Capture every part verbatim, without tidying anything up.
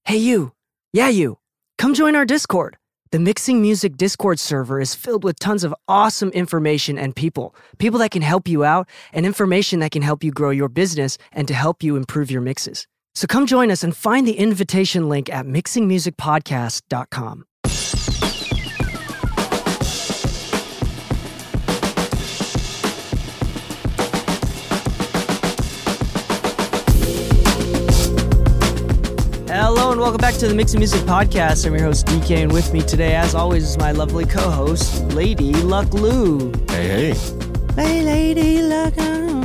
Hey, you. Yeah, you. Come join our Discord. The Mixing Music Discord server is filled with tons of awesome information and people. People that can help you out and information that can help you grow your business and to help you improve your mixes. So come join us and find the invitation link at mixing music podcast dot com. Hello and welcome back to the Mixing Music Podcast. I'm your host D K, and with me today, as always, is my lovely co-host, Lady Luck Lou. Hey, hey. Hey, Lady Luck Lou.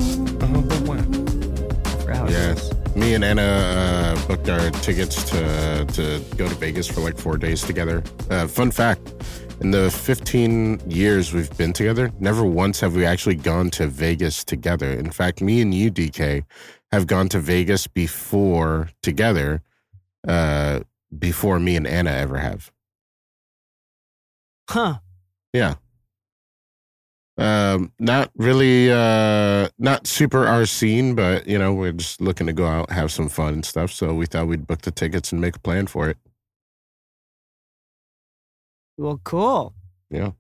Yes. Me and Anna uh, booked our tickets to to go to Vegas for like four days together. Uh, fun fact, in the fifteen years we've been together, never once have we actually gone to Vegas together. In fact, me and you, D K, have gone to Vegas before together, uh, before me and Anna ever have. Huh. Yeah. Um, not really, uh, not super our scene, but, you know, we're just looking to go out, have some fun and stuff. So we thought we'd book the tickets and make a plan for it. Well, cool. Yeah.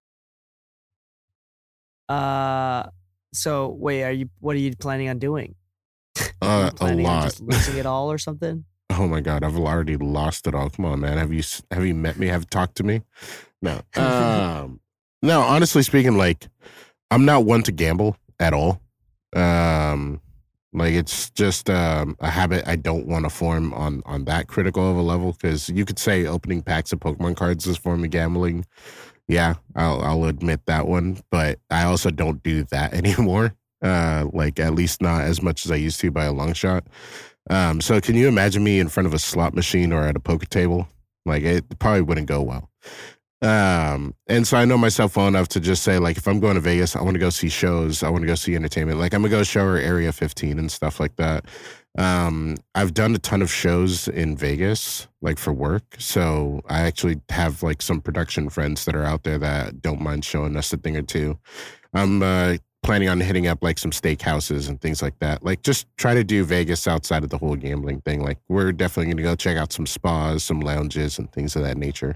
Uh, so wait, are you? What are you planning on doing? Uh, a planning on lot. just losing it all or something? Oh my God, I've already lost it all. Come on, man. Have you have you met me? Have you talked to me? No. Um, no. Honestly speaking, like, I'm not one to gamble at all. Um, like it's just um, a habit I don't want to form on on that critical of a level, because you could say opening packs of Pokemon cards is a form of gambling. Yeah, I'll I'll admit that one, but I also don't do that anymore. Uh, like at least not as much as I used to by a long shot. Um, so can you imagine me in front of a slot machine or at a poker table? Like it probably wouldn't go well. Um, and so I know myself well enough to just say, like, if I'm going to Vegas, I want to go see shows. I want to go see entertainment. Like I'm gonna go show her Area fifteen and stuff like that. Um, I've done a ton of shows in Vegas, like for work. So I actually have like some production friends that are out there that don't mind showing us a thing or two. I'm, uh, planning on hitting up like some steakhouses and things like that. Like just try to do Vegas outside of the whole gambling thing. Like we're definitely going to go check out some spas, some lounges and things of that nature.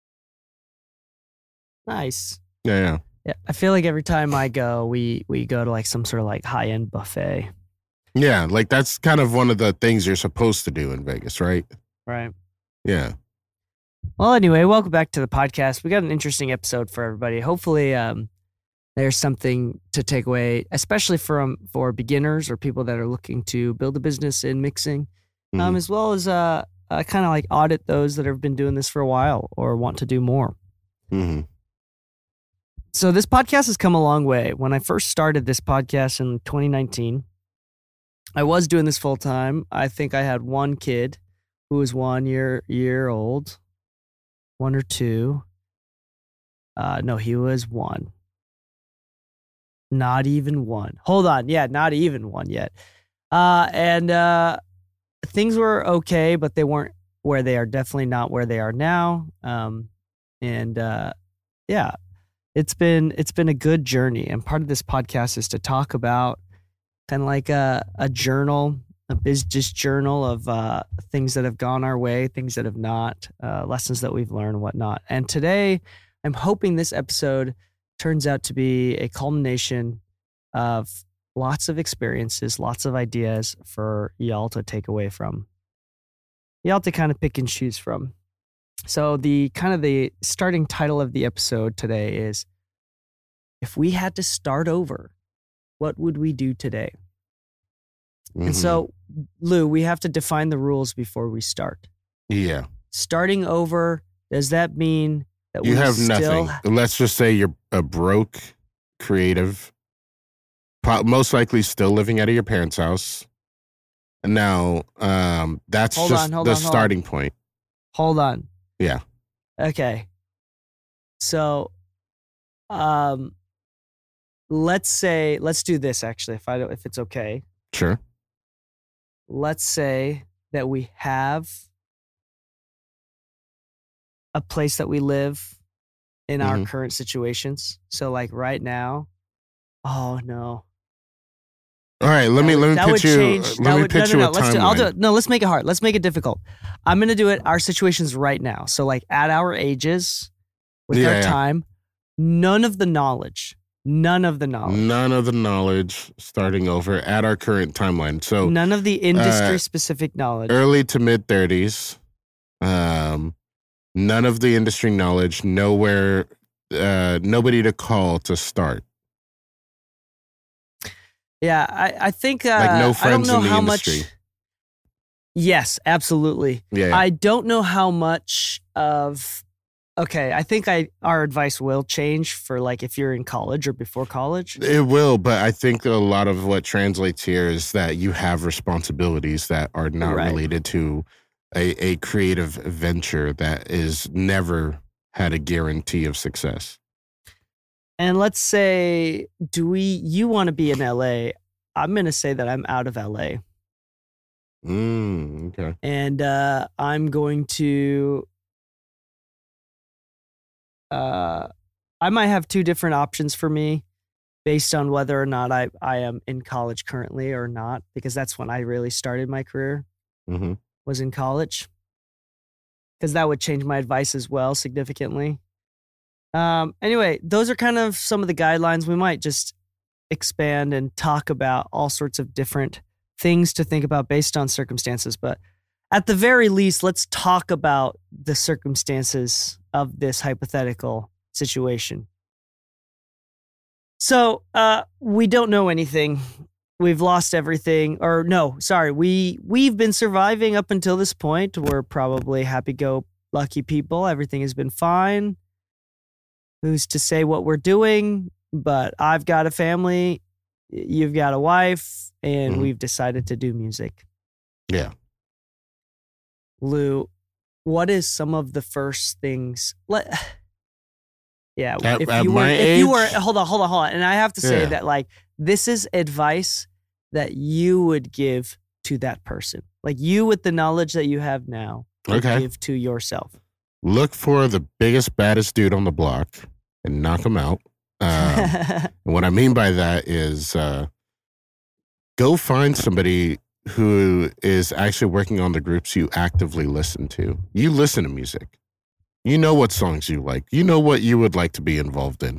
Nice. Yeah, yeah. Yeah, I feel like every time I go, we we go to like some sort of like high end buffet. Yeah, like that's kind of one of the things you're supposed to do in Vegas, right? Right. Yeah. Well, anyway, welcome back to the podcast. We got an interesting episode for everybody. Hopefully, um, there's something to take away, especially from for beginners or people that are looking to build a business in mixing, um, Mhm. as well as uh, uh kind of like audit those that have been doing this for a while or want to do more. Mm-hmm. So this podcast has come a long way. When I first started this podcast in twenty nineteen, I was doing this full time. I think I had one kid who was one year year old, one or two. Uh, no, he was one. Not even one. Hold on. Yeah, not even one yet. Uh, and uh, things were okay, but they weren't where they are. Definitely not where they are now. Um, and uh, yeah, it's been it's been a good journey. And part of this podcast is to talk about kind of like a, a journal, a business journal of uh, things that have gone our way, things that have not, uh, lessons that we've learned, and whatnot. And today, I'm hoping this episode turns out to be a culmination of lots of experiences, lots of ideas for y'all to take away from. Y'all to kind of pick and choose from. So the kind of the starting title of the episode today is, if we had to start over, what would we do today? Mm-hmm. And so, Lou, we have to define the rules before we start. Yeah. Starting over, does that mean that You we have still nothing. Let's just say you're a broke creative, pro- most likely still living out of your parents' house. Now, um, that's Hold just on, hold the on, hold starting point. Hold on. Yeah. Okay. So, um, let's say, let's do this actually, if I don't, if it's okay. Sure. Let's say that we have a place that we live in our Mhm. current situations. So like right now, oh no. All right, let That me would- let me that would pitch you. change- Let that me would- pitch no, you no, a no, let's do, I'll do timeline. it. No, let's make it hard. Let's make it difficult. I'm gonna do it. Our situations right now. So like at our ages, with Yeah, our yeah. time, none of the knowledge, none of the knowledge, None of the knowledge starting over at our current timeline. So none of the industry uh, specific knowledge. early to mid thirties. Um, none of the industry knowledge. Nowhere. Uh, nobody to call to start. Yeah, I, I think uh, Like no I don't friends know in the how industry. much. Yes, absolutely. Yeah. yeah. I don't know how much of. Okay, I think I our advice will change for like if you're in college or before college. It will, but I think a lot of what translates here is that you have responsibilities that are not Right. related to a, a creative venture that is never had a guarantee of success. And let's say, do we? You want to be in L A? I'm gonna say that I'm out of L A, Mm, okay. and uh, I'm going to. Uh, I might have two different options for me, based on whether or not I I am in college currently or not, because that's when I really started my career. hmm Was in college, because that would change my advice as well significantly. Um, anyway, those are kind of some of the guidelines. We might just expand and talk about all sorts of different things to think about based on circumstances. But at the very least, let's talk about the circumstances of this hypothetical situation. So uh, we don't know anything. We've lost everything. Or no, sorry, we we've been surviving up until this point. We're probably happy-go-lucky people. Everything has been fine. Who's to say what we're doing? But I've got a family, you've got a wife, and Mhm. we've decided to do music. Yeah. Lou, what is some of the first things? Let yeah, At- if at you were, my if you were, age? hold on, hold on, hold on, and I have to say Yeah. that like this is advice that you would give to that person, like you with the knowledge that you have now, would Okay. give to yourself. Look for the biggest, baddest dude on the block and knock him out. Um, and what I mean by that is uh, go find somebody who is actually working on the groups you actively listen to. You listen to music. You know what songs you like. You know what you would like to be involved in.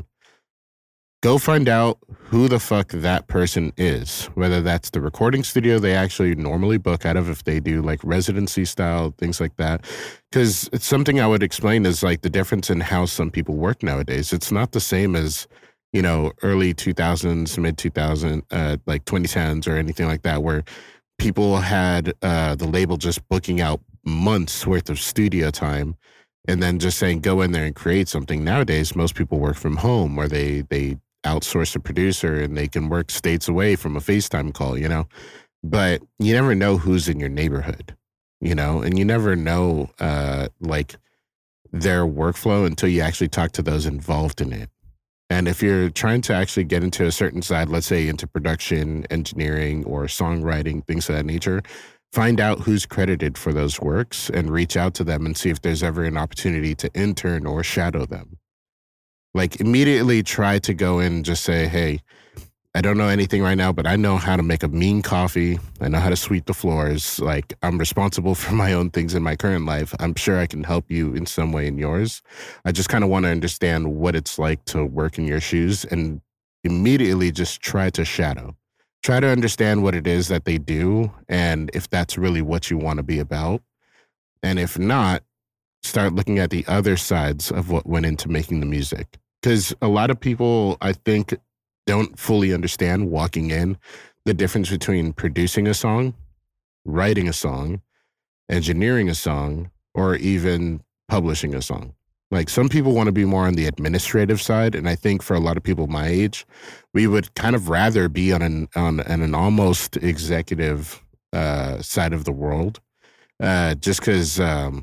Go find out who the fuck that person is, whether that's the recording studio they actually normally book out of if they do like residency style, things like that. Because it's something I would explain is like the difference in how some people work nowadays. It's not the same as, you know, early two thousands, mid two thousands, uh, like twenty tens or anything like that, where people had uh, the label just booking out months worth of studio time and then just saying, go in there and create something. Nowadays, most people work from home or they, they outsource a producer and they can work states away from a FaceTime call, you know, but you never know who's in your neighborhood, you know, and you never know uh, like their workflow until you actually talk to those involved in it. And if you're trying to actually get into a certain side, let's say into production, engineering, or songwriting, things of that nature, find out who's credited for those works and reach out to them and see if there's ever an opportunity to intern or shadow them. Like immediately try to go in and just say, hey, I don't know anything right now, but I know how to make a mean coffee. I know how to sweep the floors. Like I'm responsible for my own things in my current life. I'm sure I can help you in some way in yours. I just kind of want to understand what it's like to work in your shoes and immediately just try to shadow. Try to understand what it is that they do and if that's really what you want to be about. And if not, start looking at the other sides of what went into making the music. Because a lot of people, I think, don't fully understand walking in the difference between producing a song, writing a song, engineering a song, or even publishing a song. Like some people want to be more on the administrative side, and I think for a lot of people my age, we would kind of rather be on an on, on an almost executive uh, side of the world, uh, just because um,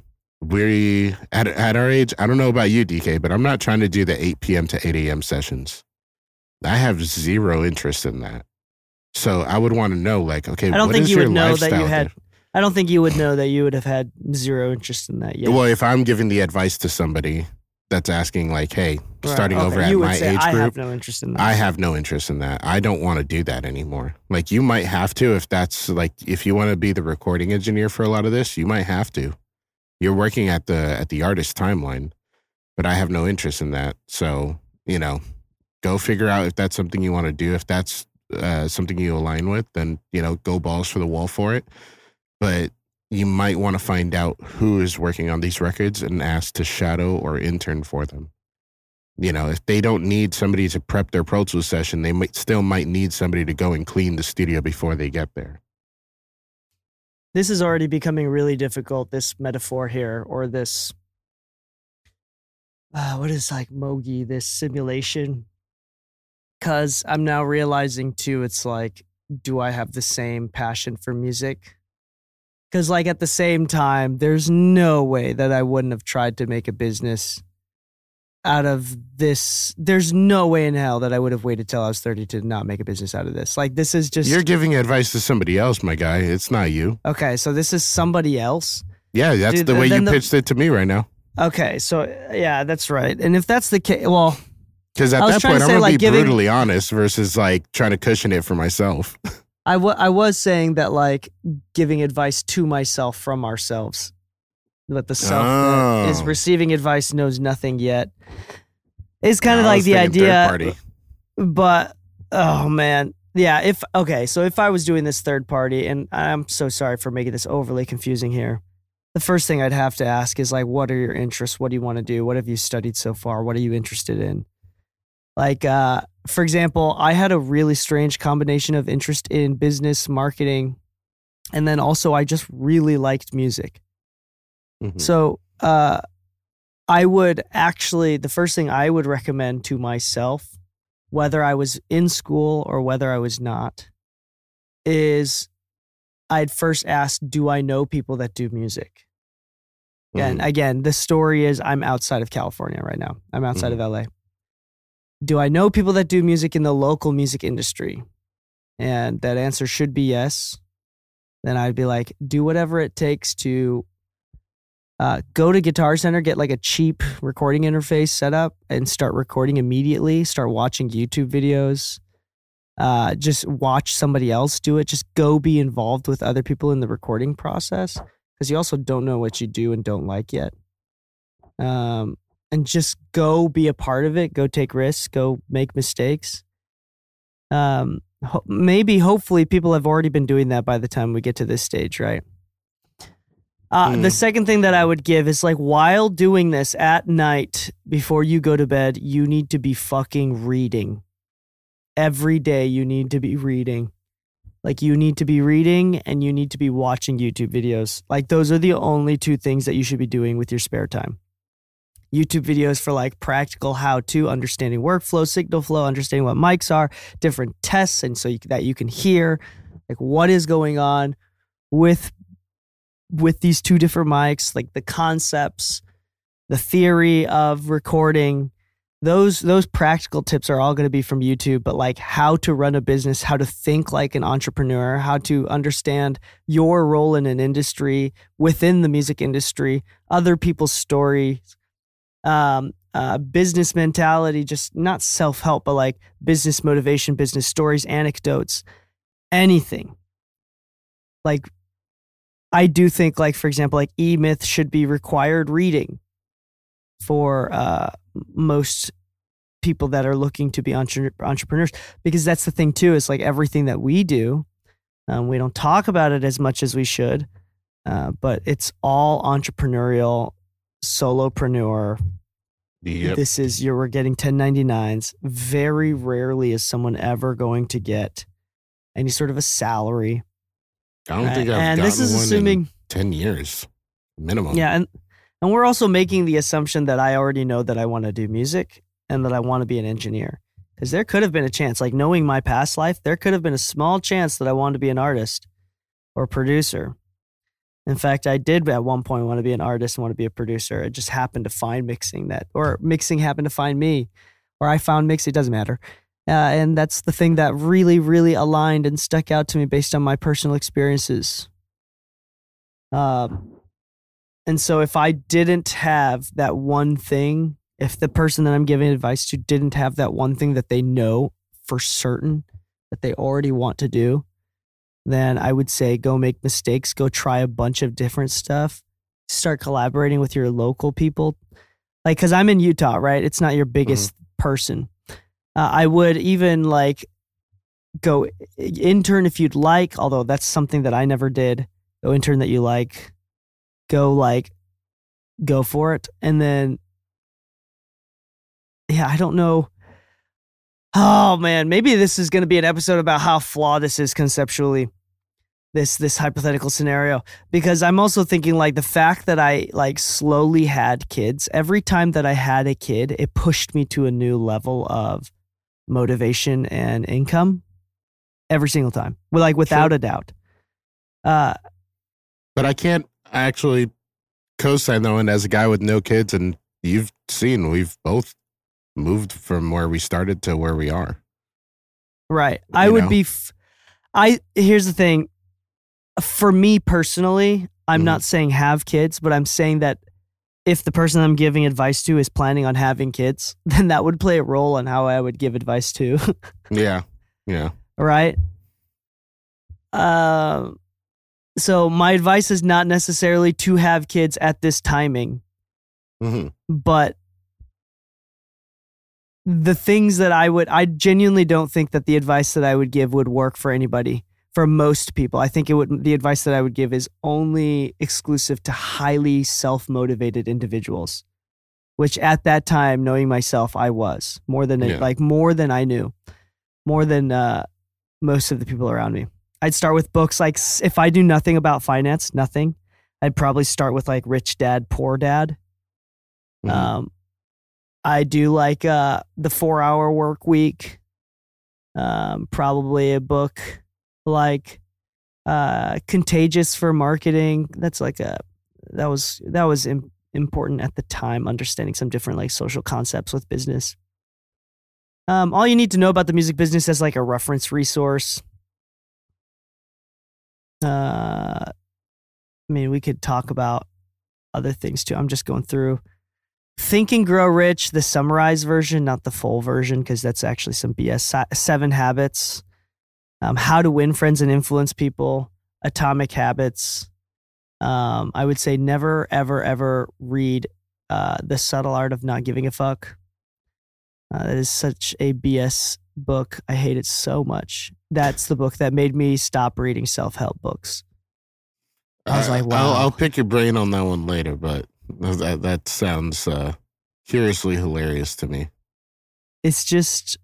we at at our age. I don't know about you, D K, but I'm not trying to do the eight p.m. to eight a.m. sessions. I have zero interest in that. So I would want to know, like, okay, I don't what think is you your would know that you lifestyle had. there? I don't think you would know that you would have had zero interest in that yet. Well, if I'm giving the advice to somebody that's asking like, hey, Right, starting okay. over at You would my say, age I group, have no interest in that. I have no interest in that. I don't want to do that anymore. Like you might have to if that's like if you want to be the recording engineer for a lot of this, you might have to. You're working at the at the artist timeline, but I have no interest in that. So, you know, go figure out if that's something you want to do. If that's uh, something you align with, then, you know, go balls for the wall for it. But you might want to find out who is working on these records and ask to shadow or intern for them. You know, if they don't need somebody to prep their Pro Tools session, they might still might need somebody to go and clean the studio before they get there. This is already becoming really difficult, this metaphor here, or this, uh, what is like Mogi, this simulation. Because I'm now realizing too, it's like, do I have the same passion for music? Because like at the same time, there's no way that I wouldn't have tried to make a business out of this. There's no way in hell that I would have waited till I was thirty to not make a business out of this. Like this is just... You're giving advice to somebody else, my guy. It's not you. Okay, so this is somebody else? Yeah, that's Dude, the way you the, pitched it to me right now. Okay, so yeah, that's right. And if that's the case, well... Because at I was that trying point, to I'm say, going to like, be giving- brutally honest versus like trying to cushion it for myself. I, w- I was saying that like giving advice to myself from ourselves. But the self that is Oh. receiving advice knows nothing yet. It's kind of No, I like was the thinking third idea, party. but oh man, yeah. If okay, so if I was doing this third party, and I'm so sorry for making this overly confusing here, the first thing I'd have to ask is like, what are your interests? What do you want to do? What have you studied so far? What are you interested in? Like, uh, for example, I had a really strange combination of interest in business, marketing, and then also I just really liked music. Mhm. So, uh, I would actually, the first thing I would recommend to myself, whether I was in school or whether I was not, is I'd first ask, do I know people that do music? And Mhm. again, the story is I'm outside of California right now. I'm outside Mhm. of L A. Do I know people that do music in the local music industry? And that answer should be yes. Then I'd be like, do whatever it takes to uh, go to Guitar Center, get like a cheap recording interface set up and start recording immediately. Start watching YouTube videos. Uh, just watch somebody else do it. Just go be involved with other people in the recording process because you also don't know what you do and don't like yet. Um, and just go be a part of it. Go take risks. Go make mistakes. Um, ho- maybe, hopefully, people have already been doing that by the time we get to this stage, right? Uh, Mm. The second thing that I would give is like while doing this at night before you go to bed, you need to be fucking reading. Every day you need to be reading. Like you need to be reading and you need to be watching YouTube videos. Like those are the only two things that you should be doing with your spare time. YouTube videos for like practical how-to, understanding workflow, signal flow, understanding what mics are, different tests, and so you, that you can hear like what is going on with with these two different mics, like the concepts, the theory of recording. Those those practical tips are all going to be from YouTube, but like how to run a business, how to think like an entrepreneur, how to understand your role in an industry, within the music industry, other people's stories, um, uh, business mentality, just not self-help, but like business motivation, business stories, anecdotes, anything. Like, I do think, like, for example, like E-Myth should be required reading for uh, most people that are looking to be entre- entrepreneurs, because that's the thing too, is like everything that we do, um, we don't talk about it as much as we should, uh, but it's all entrepreneurial, solopreneur. Yep. This is your, we're getting ten ninety-nines. Very rarely is someone ever going to get any sort of a salary. I don't think Right. I've And gotten this is one assuming, in ten years minimum. yeah, and and we're also making the assumption that I already know that I want to do music and that I want to be an engineer. Because there could have been a chance, like knowing my past life, there could have been a small chance that I wanted to be an artist or producer. In fact, I did at one point want to be an artist and want to be a producer. It just happened to find mixing that, or mixing happened to find me, or I found mixing, it doesn't matter. Uh, and that's the thing that really, really aligned and stuck out to me based on my personal experiences. Um, and so if I didn't have that one thing, if the person that I'm giving advice to didn't have that one thing that they know for certain that they already want to do, then I would say go make mistakes, go try a bunch of different stuff, start collaborating with your local people. Like, cause I'm in Utah, right? It's not your biggest mm-hmm. person. Uh, I would even like go intern if you'd like, although that's something that I never did. Go intern that you like, go like, go for it. And then, yeah, I don't know. Oh man, maybe this is going to be an episode about how flawed this is conceptually. This this hypothetical scenario, because I'm also thinking like the fact that I like slowly had kids. Every time that I had a kid, it pushed me to a new level of motivation and income. Every single time, well, like without sure. a doubt. Uh, but I can't actually co-sign though, and as a guy with no kids, and you've seen we've both moved from where we started to where we are. Right. I you would know? be. F- I here's the thing. For me personally, I'm mm-hmm. not saying have kids, but I'm saying that if the person I'm giving advice to is planning on having kids, then that would play a role in how I would give advice to. yeah. Yeah. Right. Uh, so my advice is not necessarily to have kids at this timing, mm-hmm. but the things that I would, I genuinely don't think that the advice that I would give would work for anybody. For most people, I think it would. The advice that I would give is only exclusive to highly self-motivated individuals, which at that time, knowing myself, I was more than yeah. like more than I knew, more than uh, most of the people around me. I'd start with books like if I do nothing about finance, nothing. I'd probably start with like Rich Dad, Poor Dad. Mm-hmm. Um, I do like uh, the Four Hour Work Week. Um, probably a book like uh Contagious for Marketing. That's like a that was that was im- important at the time, understanding some different like social concepts with business. Um all you need to know about the music business as like a reference resource. uh I mean, we could talk about other things too. I'm just going through Think and Grow Rich, the summarized version, not the full version, because that's actually some B S. Seven Habits. Um, How to Win Friends and Influence People, Atomic Habits. Um, I would say never, ever, ever read uh, The Subtle Art of Not Giving a Fuck. Uh, that is such a B S book. I hate it so much. That's the book that made me stop reading self-help books. I was uh, like, wow. I'll, I'll pick your brain on that one later, but that, that sounds uh, curiously hilarious to me. It's just...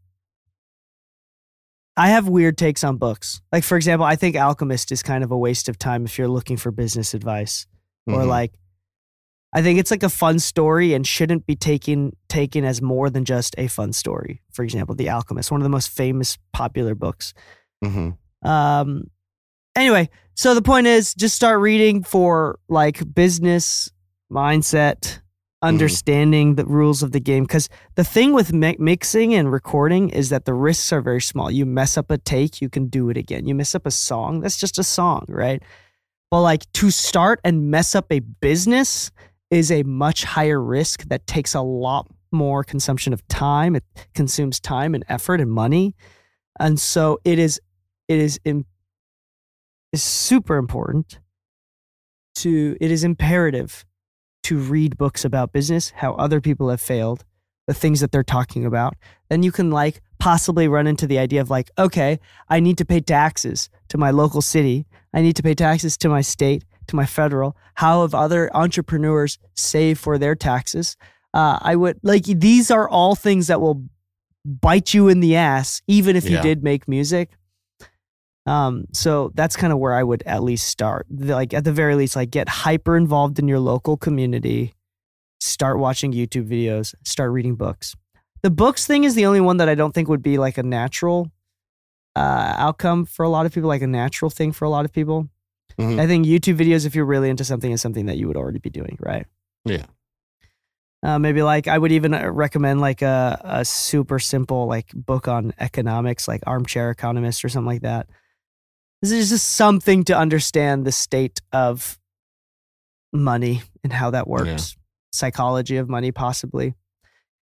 I have weird takes on books. Like, for example, I think Alchemist is kind of a waste of time if you're looking for business advice. Mm-hmm. Or like, I think it's like a fun story and shouldn't be taken taken as more than just a fun story. For example, The Alchemist, one of the most famous, popular books. Mm-hmm. Um. Anyway, so the point is just start reading for like business mindset, understanding mm-hmm. the rules of the game. Because the thing with mi- mixing and recording is that the risks are very small. You mess up a take, you can do it again. You mess up a song, that's just a song, right? But like to start and mess up a business is a much higher risk that takes a lot more consumption of time. It consumes time and effort and money. And so it is, it is, in, is super important to, it is imperative to read books about business, how other people have failed, the things that they're talking about. Then you can like possibly run into the idea of like, okay, I need to pay taxes to my local city. I need to pay taxes to my state, to my federal. How have other entrepreneurs saved for their taxes? Uh, I would like, these are all things that will bite you in the ass, even if yeah. you did make music. Um, so that's kind of where I would at least start. Like at the very least, like get hyper involved in your local community, start watching YouTube videos, start reading books. The books thing is the only one that I don't think would be like a natural uh, outcome for a lot of people, like a natural thing for a lot of people. Mm-hmm. I think YouTube videos, if you're really into something, is something that you would already be doing, right? Yeah. Uh, maybe like I would even recommend like a, a super simple like book on economics, like Armchair Economist or something like that. This is just something to understand the state of money and how that works. Yeah. Psychology of money, possibly.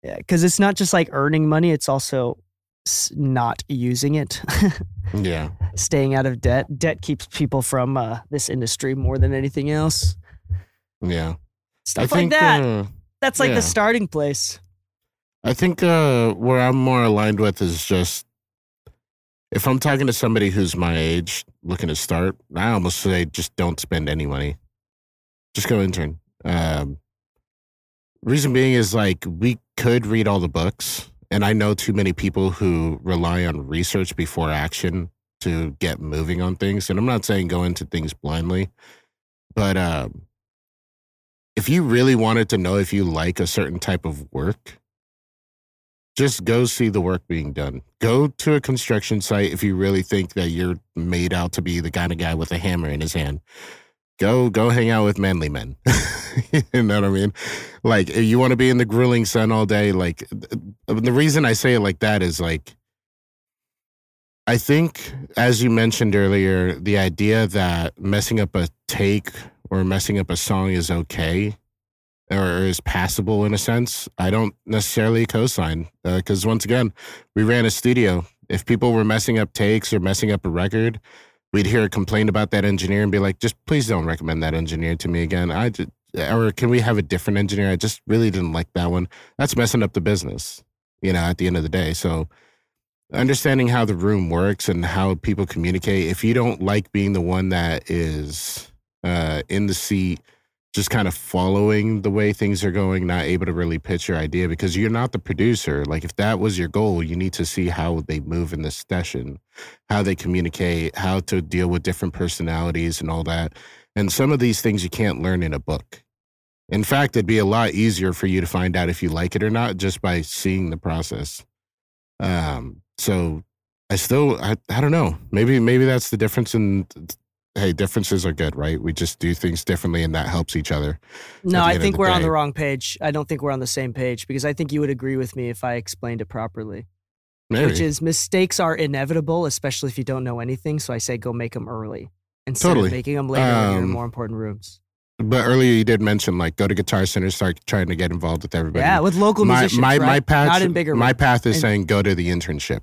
Yeah, because it's not just like earning money; it's also s- not using it. Yeah. Staying out of debt. Debt keeps people from uh, this industry more than anything else. Yeah. Stuff I like think, that. uh, That's like the yeah. starting place. I think uh, where I'm more aligned with is just if I'm talking to somebody who's my age looking to start, I almost say just don't spend any money. Just go intern. Um, reason being is like we could read all the books, and I know too many people who rely on research before action to get moving on things. And I'm not saying go into things blindly, but um, if you really wanted to know if you like a certain type of work, just go see the work being done. Go to a construction site if you really think that you're made out to be the kind of guy with a hammer in his hand. Go, go hang out with manly men. You know what I mean? Like, if you want to be in the grueling sun all day, like, the reason I say it like that is like, I think, as you mentioned earlier, the idea that messing up a take or messing up a song is okay or is passable in a sense, I don't necessarily co-sign because uh, once again, we ran a studio. If people were messing up takes or messing up a record, we'd hear a complaint about that engineer and be like, just please don't recommend that engineer to me again. I just, or can we have a different engineer? I just really didn't like that one. That's messing up the business, you know, at the end of the day. So understanding how the room works and how people communicate, if you don't like being the one that is uh, in the seat, just kind of following the way things are going, not able to really pitch your idea because you're not the producer. Like if that was your goal, you need to see how they move in the session, how they communicate, how to deal with different personalities and all that. And some of these things you can't learn in a book. In fact, it'd be a lot easier for you to find out if you like it or not just by seeing the process. Um, so I still, I, I don't know. Maybe, maybe that's the difference in hey, differences are good, right? We just do things differently and that helps each other. No, I think we're day. on the wrong page. I don't think we're on the same page because I think you would agree with me if I explained it properly. Maybe. Which is mistakes are inevitable, especially if you don't know anything. So I say go make them early instead totally. of making them later um, when you're in more important rooms. But earlier you did mention like go to Guitar Center, start trying to get involved with everybody. Yeah, with local my, musicians, my, right? My path, Not in bigger My rooms. path is in, saying go to the internship.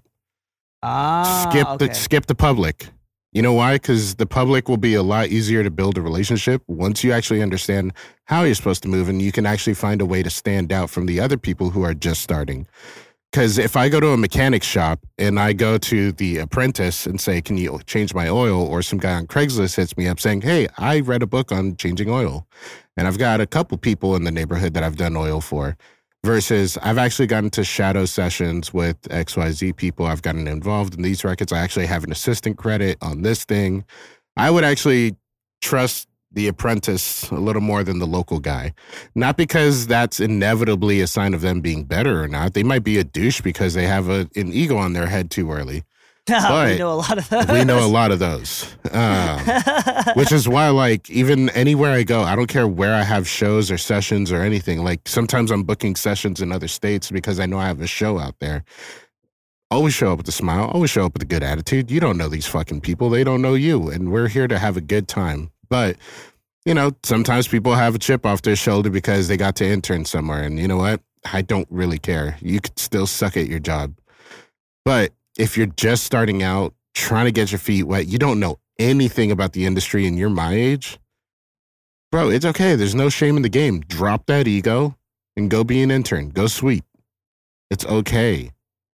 Ah, skip okay. the skip the public. You know why? Because the public will be a lot easier to build a relationship once you actually understand how you're supposed to move and you can actually find a way to stand out from the other people who are just starting. Because if I go to a mechanic shop and I go to the apprentice and say, can you change my oil? Or some guy on Craigslist hits me up saying, hey, I read a book on changing oil. And I've got a couple people in the neighborhood that I've done oil for. Versus I've actually gotten to shadow sessions with X Y Z people. I've gotten involved in these records. I actually have an assistant credit on this thing. I would actually trust the apprentice a little more than the local guy. Not because that's inevitably a sign of them being better or not. They might be a douche because they have a, an ego on their head too early. But we know a lot of those. We know a lot of those. Um, which is why, like, even anywhere I go, I don't care where I have shows or sessions or anything. Like, sometimes I'm booking sessions in other states because I know I have a show out there. Always show up with a smile. Always show up with a good attitude. You don't know these fucking people. They don't know you. And we're here to have a good time. But, you know, sometimes people have a chip off their shoulder because they got to intern somewhere. And you know what? I don't really care. You could still suck at your job. But if you're just starting out, trying to get your feet wet, you don't know anything about the industry and you're my age, bro, it's okay. There's no shame in the game. Drop that ego and go be an intern. Go sweep. It's okay.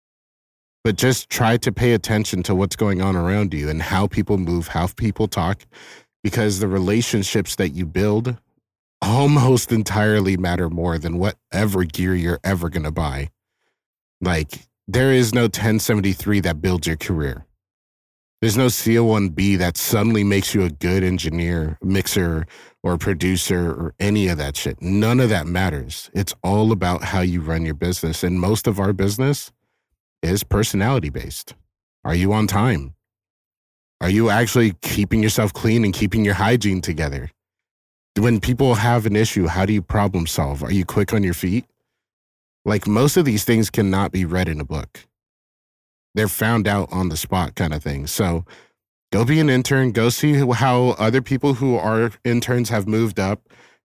But just try to pay attention to what's going on around you and how people move, how people talk, because the relationships that you build almost entirely matter more than whatever gear you're ever going to buy. Like, there is no ten seventy-three that builds your career. There's no C L one B that suddenly makes you a good engineer, mixer, or producer, or any of that shit. None of that matters. It's all about how you run your business. And most of our business is personality-based. Are you on time? Are you actually keeping yourself clean and keeping your hygiene together? When people have an issue, how do you problem solve? Are you quick on your feet? Like, most of these things cannot be read in a book. They're found out on the spot kind of thing. So go be an intern. Go see how other people who are interns have moved up.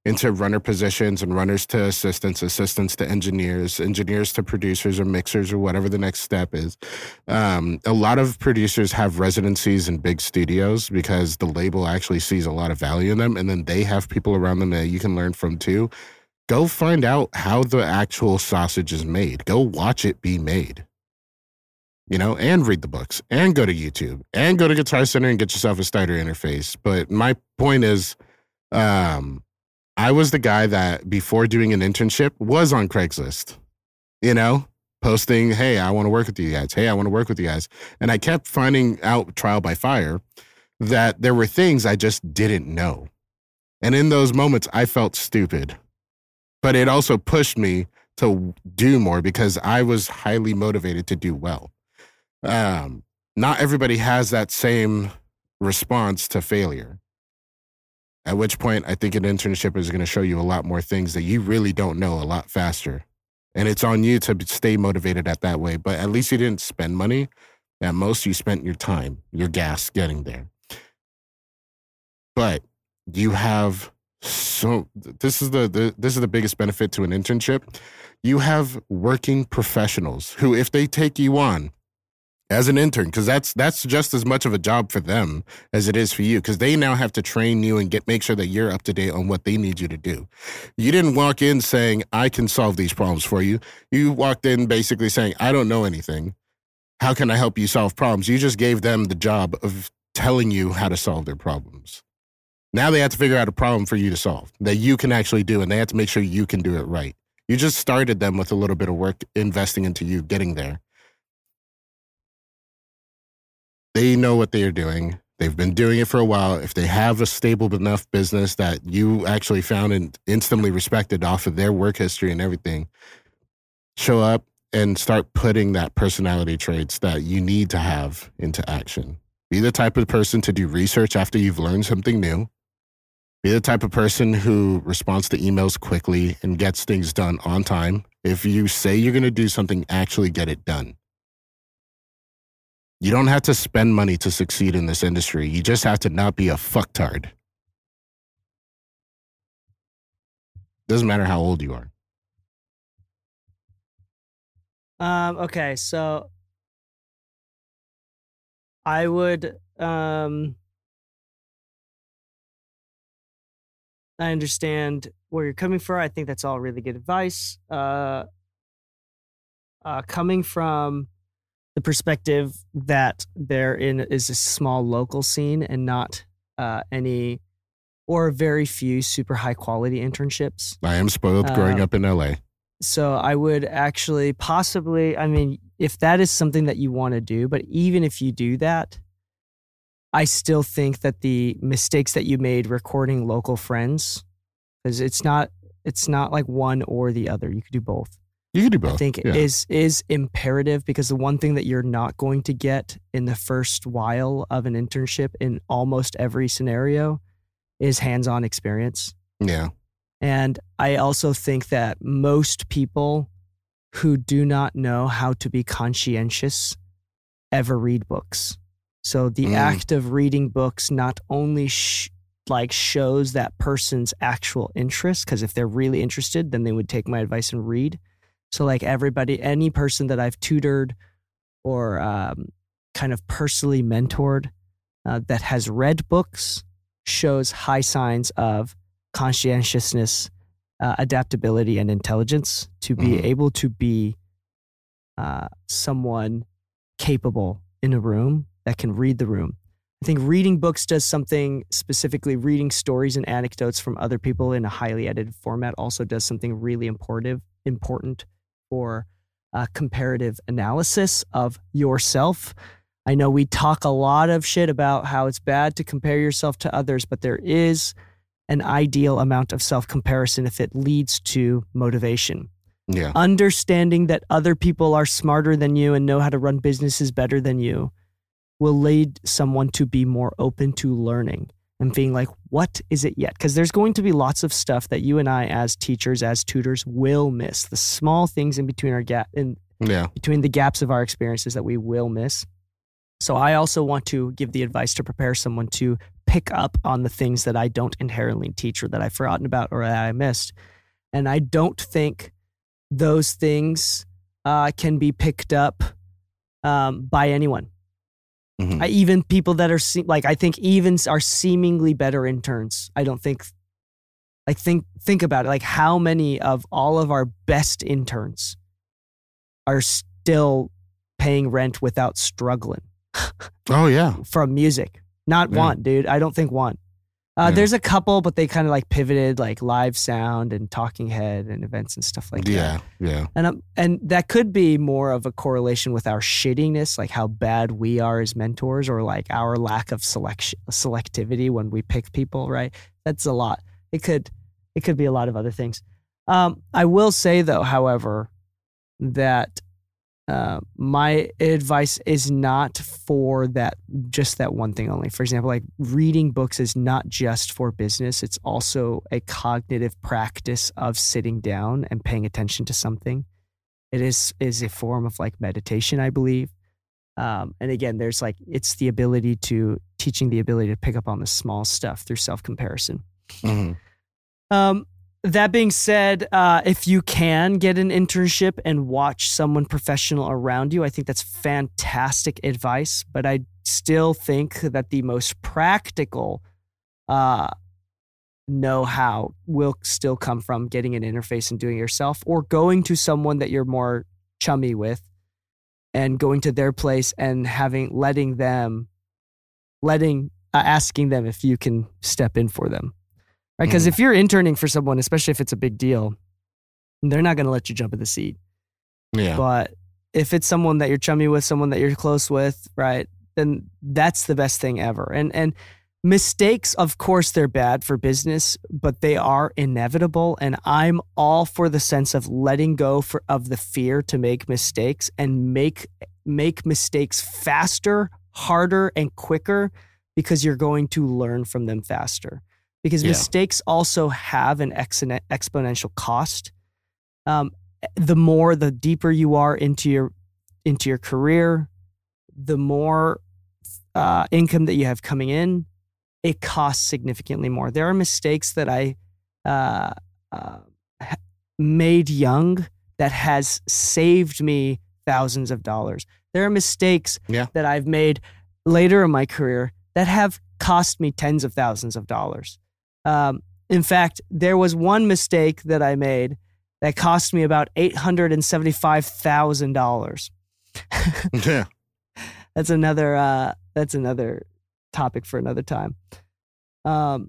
into runner positions and runners to assistants, assistants to engineers, engineers to producers or mixers or whatever the next step is. Um, a lot of producers have residencies in big studios because the label actually sees a lot of value in them, and then they have people around them that you can learn from too. Go find out how the actual sausage is made. Go watch it be made. You know, and read the books, and go to YouTube, and go to Guitar Center and get yourself a starter interface. But my point is, um, I was the guy that before doing an internship was on Craigslist, you know, posting, hey, I want to work with you guys. Hey, I want to work with you guys. And I kept finding out trial by fire that there were things I just didn't know. And in those moments, I felt stupid. But it also pushed me to do more because I was highly motivated to do well. Um, not everybody has that same response to failure. At which point, I think an internship is going to show you a lot more things that you really don't know a lot faster. And it's on you to stay motivated at that way. But at least you didn't spend money. At most, you spent your time, your gas getting there. But you have so this is the, the this is the biggest benefit to an internship. You have working professionals who, if they take you on as an intern, because that's that's just as much of a job for them as it is for you, because they now have to train you and get make sure that you're up to date on what they need you to do. You didn't walk in saying, I can solve these problems for you. You walked in basically saying, I don't know anything. How can I help you solve problems? You just gave them the job of telling you how to solve their problems. Now they have to figure out a problem for you to solve that you can actually do, and they have to make sure you can do it right. You just started them with a little bit of work investing into you getting there. They know what they are doing. They've been doing it for a while. If they have a stable enough business that you actually found and instantly respected off of their work history and everything, show up and start putting that personality traits that you need to have into action. Be the type of person to do research after you've learned something new. Be the type of person who responds to emails quickly and gets things done on time. If you say you're going to do something, actually get it done. You don't have to spend money to succeed in this industry. You just have to not be a fucktard. Doesn't matter how old you are. Um, okay, so I would, um, I understand where you're coming from. I think that's all really good advice. Uh, uh, coming from the perspective that there in is a small local scene and not uh, any or very few super high quality internships. I am spoiled growing Uh, up in L A. So I would actually possibly, I mean, if that is something that you want to do, but even if you do that, I still think that the mistakes that you made recording local friends, because it's not, it's not like one or the other. You could do both. You can do both. I think yeah. is is imperative, because the one thing that you're not going to get in the first while of an internship in almost every scenario is hands-on experience. Yeah. And I also think that most people who do not know how to be conscientious ever read books. So the Mm. act of reading books not only sh- like shows that person's actual interest, because if they're really interested, then they would take my advice and read. So like everybody, any person that I've tutored or um, kind of personally mentored uh, that has read books shows high signs of conscientiousness, uh, adaptability, and intelligence to be Mhm. able to be uh, someone capable in a room that can read the room. I think reading books does something, specifically reading stories and anecdotes from other people in a highly edited format also does something really important, important for uh, comparative analysis of yourself. I know we talk a lot of shit about how it's bad to compare yourself to others, but there is an ideal amount of self-comparison if it leads to motivation. Yeah. Understanding that other people are smarter than you and know how to run businesses better than you will lead someone to be more open to learning and being like, what is it yet? Because there's going to be lots of stuff that you and I as teachers, as tutors will miss. The small things in between our gap in Yeah. between the gaps of our experiences that we will miss. So I also want to give the advice to prepare someone to pick up on the things that I don't inherently teach or that I've forgotten about or that I missed. And I don't think those things uh, can be picked up um, by anyone. Mhm. I, even people that are se- like, I think even are seemingly better interns. I don't think, like, think, think about it. Like, how many of all of our best interns are still paying rent without struggling Oh yeah. from music? Not Yeah. one, dude. I don't think one. Uh, Yeah. There's a couple, but they kind of like pivoted, like live sound and talking head and events and stuff like that. Yeah. Yeah. And um, and that could be more of a correlation with our shittiness, like how bad we are as mentors, or like our lack of selection selectivity when we pick people. Right? That's a lot. It could it could be a lot of other things. Um, I will say though, however, that uh, my advice is not for that just that one thing only. For example, like reading books is not just for business. It's also a cognitive practice of sitting down and paying attention to something. It is is a form of like meditation, I believe. Um, and again, there's like, it's the ability to, teaching the ability to pick up on the small stuff through self-comparison. Mhm. Um, that being said, uh, if you can get an internship and watch someone professional around you, I think that's fantastic advice. But I still think that the most practical uh, know-how will still come from getting an interface and doing it yourself, or going to someone that you're more chummy with and going to their place and having, letting them, letting, uh, asking them if you can step in for them. Right? Because Mhm. if you're interning for someone, especially if it's a big deal, they're not going to let you jump in the seat. Yeah. But if it's someone that you're chummy with, someone that you're close with, right, then that's the best thing ever. And and mistakes, of course, they're bad for business, but they are inevitable. And I'm all for the sense of letting go for, of the fear to make mistakes and make make mistakes faster, harder, and quicker, because you're going to learn from them faster. Because Yeah. mistakes also have an ex- exponential cost. Um, the more, the deeper you are into your into your career, the more uh, income that you have coming in, it costs significantly more. There are mistakes that I uh, uh, made young that has saved me thousands of dollars. There are mistakes Yeah. that I've made later in my career that have cost me tens of thousands of dollars. Um, in fact, there was one mistake that I made that cost me about eight hundred seventy-five thousand dollars. Yeah. That's another. Uh, that's another topic for another time. Um.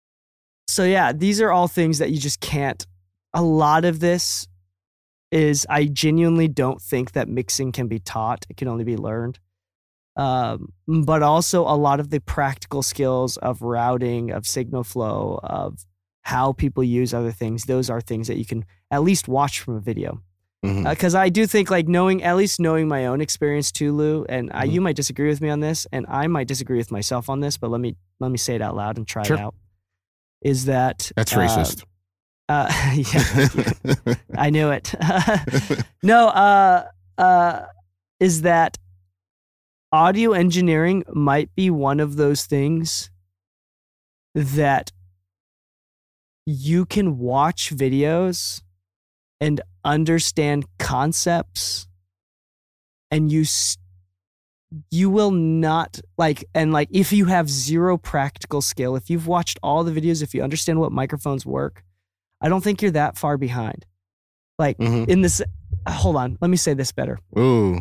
So yeah, these are all things that you just can't. A lot of this is, I genuinely don't think that mixing can be taught. It can only be learned. Um, but also a lot of the practical skills of routing, of signal flow, of how people use other things. Those are things that you can at least watch from a video. Mhm. Because I do think, like, knowing, at least knowing my own experience too, Lou, and I, Mhm. you might disagree with me on this, and I might disagree with myself on this, but let me let me say it out loud and try Sure. it out. Is that That's uh, racist. Uh, yeah, I knew it. no, uh, uh, is that audio engineering might be one of those things that you can watch videos and understand concepts, and you st- you will not like, and like, if you have zero practical skill, if you've watched all the videos, if you understand what microphones work, I don't think you're that far behind. Like Mhm. in this, hold on, let me say this better. Ooh.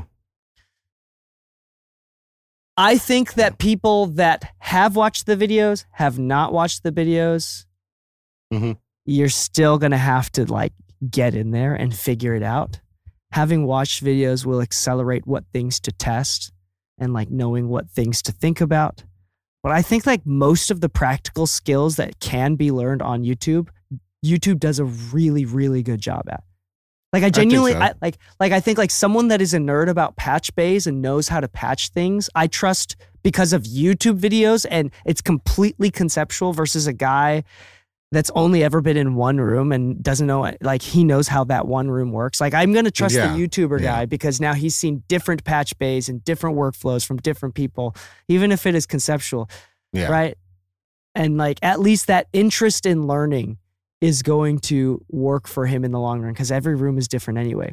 I think that people that have watched the videos, have not watched the videos, Mhm. you're still going to have to like get in there and figure it out. Having watched videos will accelerate what things to test and like knowing what things to think about. But I think like most of the practical skills that can be learned on YouTube, YouTube does a really, really good job at. Like I genuinely, so. I like, like I think like someone that is a nerd about patch bays and knows how to patch things, I trust because of YouTube videos, and it's completely conceptual versus a guy that's only ever been in one room and doesn't know, like he knows how that one room works. Like I'm going to trust Yeah. the YouTuber Yeah. guy because now he's seen different patch bays and different workflows from different people, even if it is conceptual. Yeah. Right. and like at least that interest in learning is going to work for him in the long run because every room is different anyway.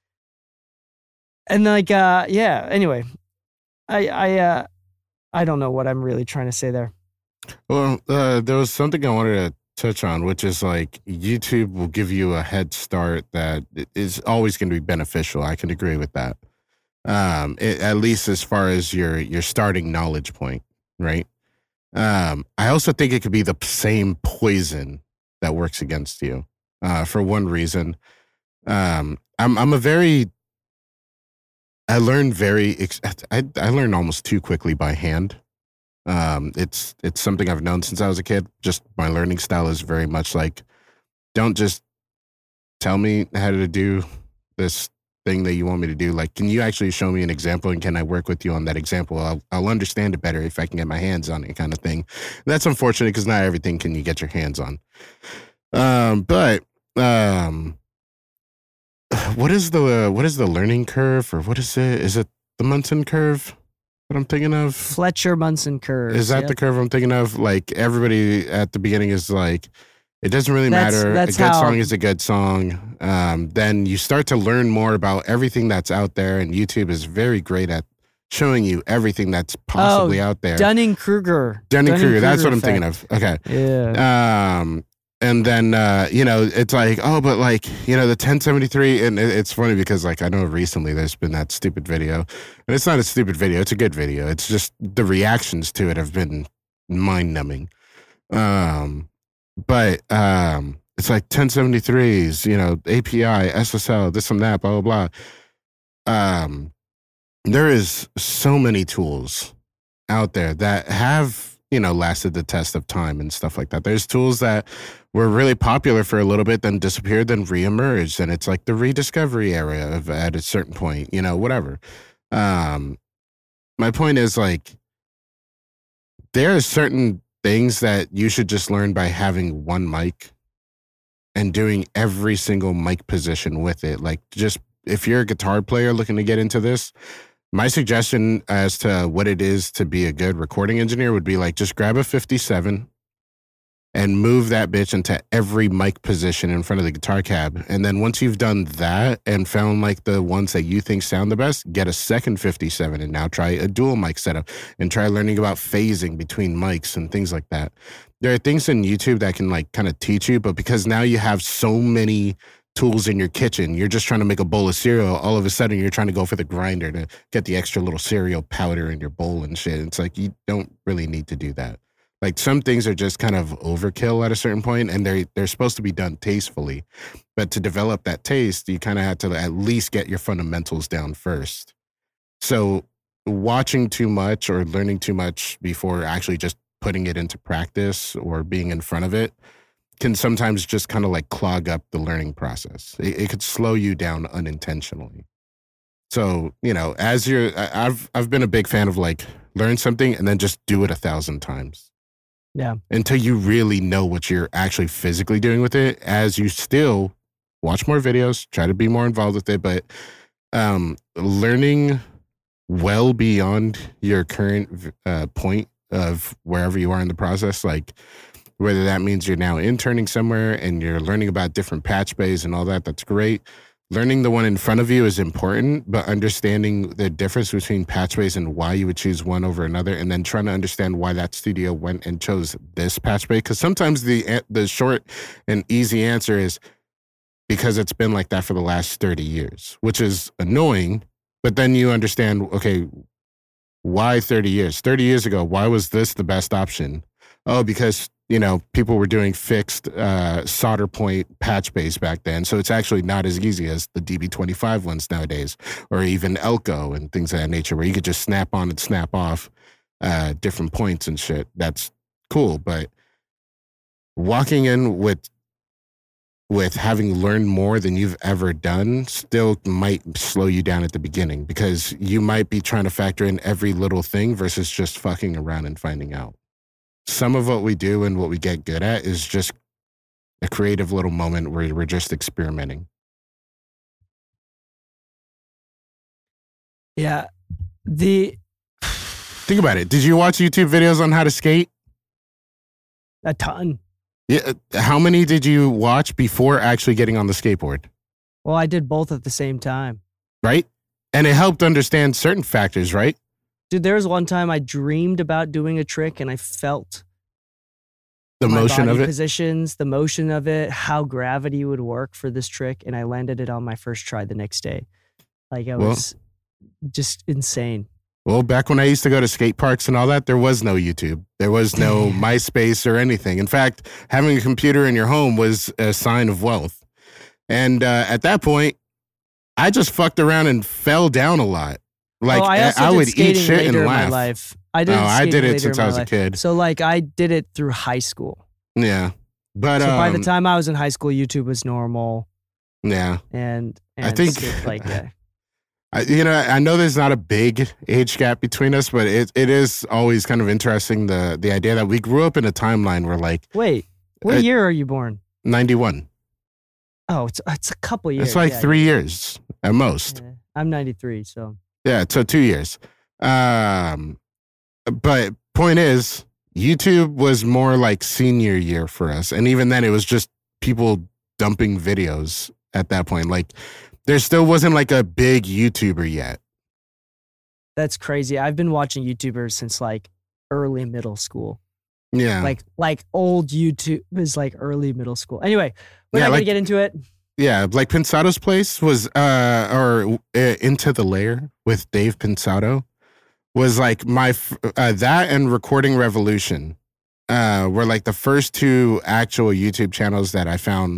And like, uh, yeah, anyway, I, I, uh, I don't know what I'm really trying to say there. Well, uh, there was something I wanted to touch on, which is like YouTube will give you a head start that is always going to be beneficial. I can agree with that. Um, it, at least as far as your your starting knowledge point, right? Um, I also think it could be the same poison that works against you. Uh, for one reason, um, I'm I'm a very I learn very I I learn almost too quickly by hand. Um, it's it's something I've known since I was a kid. Just my learning style is very much like, don't just tell me how to do this thing that you want me to do. Like, can you actually show me an example, and can I work with you on that example? I'll I'll understand it better if I can get my hands on it, kind of thing. And that's unfortunate because not everything can you get your hands on. Um, but um, what is the uh, what is the learning curve, or what is it? Is it the Munson curve? What I'm thinking of? Fletcher Munson curve. Is that yep. the curve I'm thinking of? Like, everybody at the beginning is like, it doesn't really That's- matter. that's a good how- song is a good song. Um, then you start to learn more about everything that's out there, and YouTube is very great at showing you everything that's possibly out there. Dunning-Kruger. Dunning-Kruger, that's what I'm effect. thinking of. Okay. Yeah. Um, and then, uh, you know, it's like, oh, but like, you know, the ten seventy-three, and it, it's funny because like, I know recently there's been that stupid video, and it's not a stupid video. It's a good video. It's just the reactions to it have been mind numbing. Um, but, um, it's like ten seventy-threes, you know, A P I, S S L, this and that, blah, blah, blah. Um, there is so many tools out there that have, you know, lasted the test of time and stuff like that. There's tools that were really popular for a little bit, then disappeared, then reemerged. And it's like the rediscovery era of at a certain point, you know, whatever. Um, my point is like, there are certain things that you should just learn by having one mic and doing every single mic position with it. Like, just if you're a guitar player looking to get into this, my suggestion as to what it is to be a good recording engineer would be like, just grab a fifty-seven and move that bitch into every mic position in front of the guitar cab. And then once you've done that and found like the ones that you think sound the best, get a second fifty-seven and now try a dual mic setup and try learning about phasing between mics and things like that. There are things in YouTube that can like kind of teach you, but because now you have so many tools in your kitchen, you're just trying to make a bowl of cereal. All of a sudden, you're trying to go for the grinder to get the extra little cereal powder in your bowl and shit. It's like, you don't really need to do that. Like, some things are just kind of overkill at a certain point, and they're, they're supposed to be done tastefully. But to develop that taste, you kind of have to at least get your fundamentals down first. So watching too much or learning too much before actually just putting it into practice or being in front of it can sometimes just kind of like clog up the learning process. It, it could slow you down unintentionally. So, you know, as you're, I- I've, I've been a big fan of like, learn something and then just do it a thousand times. Yeah. Until you really know what you're actually physically doing with it, as you still watch more videos, try to be more involved with it, but um, learning well beyond your current uh, point of wherever you are in the process, like, whether that means you're now interning somewhere and you're learning about different patch bays and all that, that's great. Learning the one in front of you is important, but understanding the difference between patch bays and why you would choose one over another, and then trying to understand why that studio went and chose this patch bay. Because sometimes the the short and easy answer is because it's been like that for the last thirty years, which is annoying. But then you understand, okay, why thirty years? thirty years ago, why was this the best option? Oh, because, you know, people were doing fixed uh, solder point patch bays back then. So it's actually not as easy as the D B twenty-five ones nowadays, or even Elko and things of that nature, where you could just snap on and snap off uh, different points and shit. That's cool. But walking in with with having learned more than you've ever done still might slow you down at the beginning, because you might be trying to factor in every little thing versus just fucking around and finding out. Some of what we do and what we get good at is just a creative little moment where we're just experimenting. Yeah. The Think about it. Did you watch YouTube videos on how to skate? A ton. Yeah. How many did you watch before actually getting on the skateboard? Well, I did both at the same time. Right? And it helped understand certain factors, right? Dude, there was one time I dreamed about doing a trick and I felt the my motion body of it. positions, the motion of it, how gravity would work for this trick, and I landed it on my first try the next day. Like I Well- was just insane. Well, back when I used to go to skate parks and all that, there was no YouTube. There was no MySpace or anything. In fact, having a computer in your home was a sign of wealth. And uh, at that point, I just fucked around and fell down a lot. Like oh, I, also I did would eat skating shit later and in my laugh. life. I did. Oh, I skating did it later since in I my was a life. kid. So like I did it through high school. Yeah. But So um, by the time I was in high school, YouTube was normal, yeah. and, and I think- skate- like uh, I, you know, I know there's not a big age gap between us, but it, it is always kind of interesting the the idea that we grew up in a timeline where like wait, what Uh, year are you born? ninety-one. Oh, it's it's a couple years. It's like yeah, three years at most. yeah. I'm ninety-three, so Yeah, so two years. Um, but point is, YouTube was more like senior year for us, and even then, it was just people dumping videos at that point. Like, there still wasn't like a big YouTuber yet. that's crazy. I've been watching YouTubers since like early middle school. Yeah, Like like old YouTube is like early middle school. Anyway, we're Yeah, not like- gonna get into it. yeah, like Pensado's Place was, uh, or uh, Into the Lair with Dave Pensado was like my f- uh, that and Recording Revolution, uh, were like the first two actual YouTube channels that I found.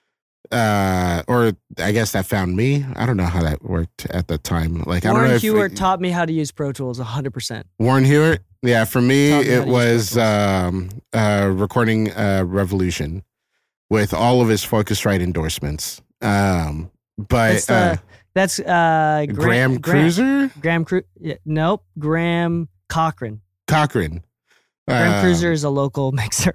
Uh, or I guess that found me. I don't know how that worked at the time. Like I don't Warren know if Hewitt taught me how to use Pro Tools one hundred percent. Warren Hewitt. Yeah, for me Taught me how it to use was Pro um, uh, Recording uh, Revolution with all of his Focusrite endorsements. Um, but That's the uh, that's uh Graham Cruiser, Graham Cru- yeah, nope, Graham Cochran. Cochran. Graham Um, Cruiser is a local mixer.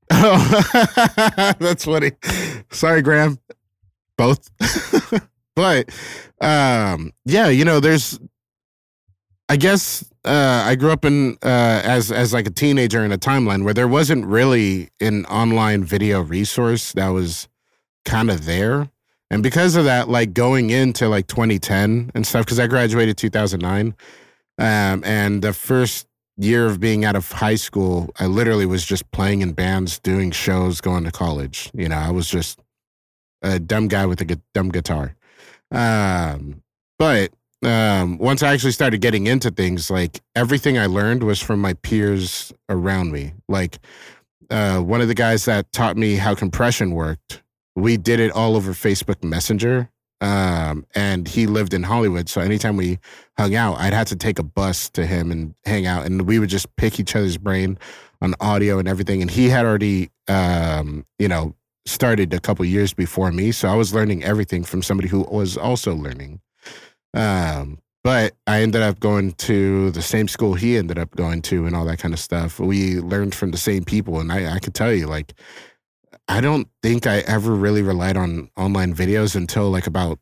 Oh, that's funny. Sorry, Graham. Both. But um, yeah, you know, there's. I guess uh, I grew up in uh, as as like a teenager in a timeline where there wasn't really an online video resource that was kind of there, and because of that, like going into like twenty ten and stuff, because I graduated two thousand nine, um, and the first year of being out of high school, I literally was just playing in bands, doing shows, going to college. You know, I was just a dumb guy with a gu- dumb guitar. Um, but um, once I actually started getting into things, like everything I learned was from my peers around me. Like uh, one of the guys that taught me how compression worked, we did it all over Facebook Messenger. Um, and he lived in Hollywood. So anytime we hung out, I'd have to take a bus to him and hang out, and we would just pick each other's brain on audio and everything. And he had already, um, you know, started a couple years before me. So I was learning everything from somebody who was also learning. Um, but I ended up going to the same school he ended up going to and all that kind of stuff. We learned from the same people. And I, I could tell you, like, I don't think I ever really relied on online videos until like about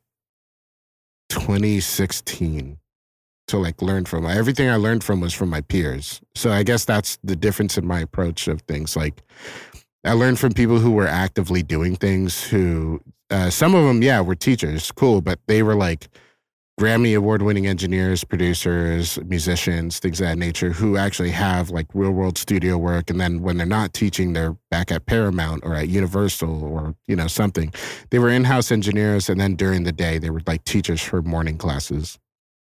twenty sixteen to like learn from. Everything I learned from was from my peers. So I guess that's the difference in my approach of things. Like I learned from people who were actively doing things who, uh, some of them, yeah, were teachers, cool, but they were like Grammy award winning engineers, producers, musicians, things of that nature, who actually have like real world studio work. And then when they're not teaching, they're back at Paramount or at Universal or, you know, something. They were in-house engineers. And then during the day, they were like teachers for morning classes.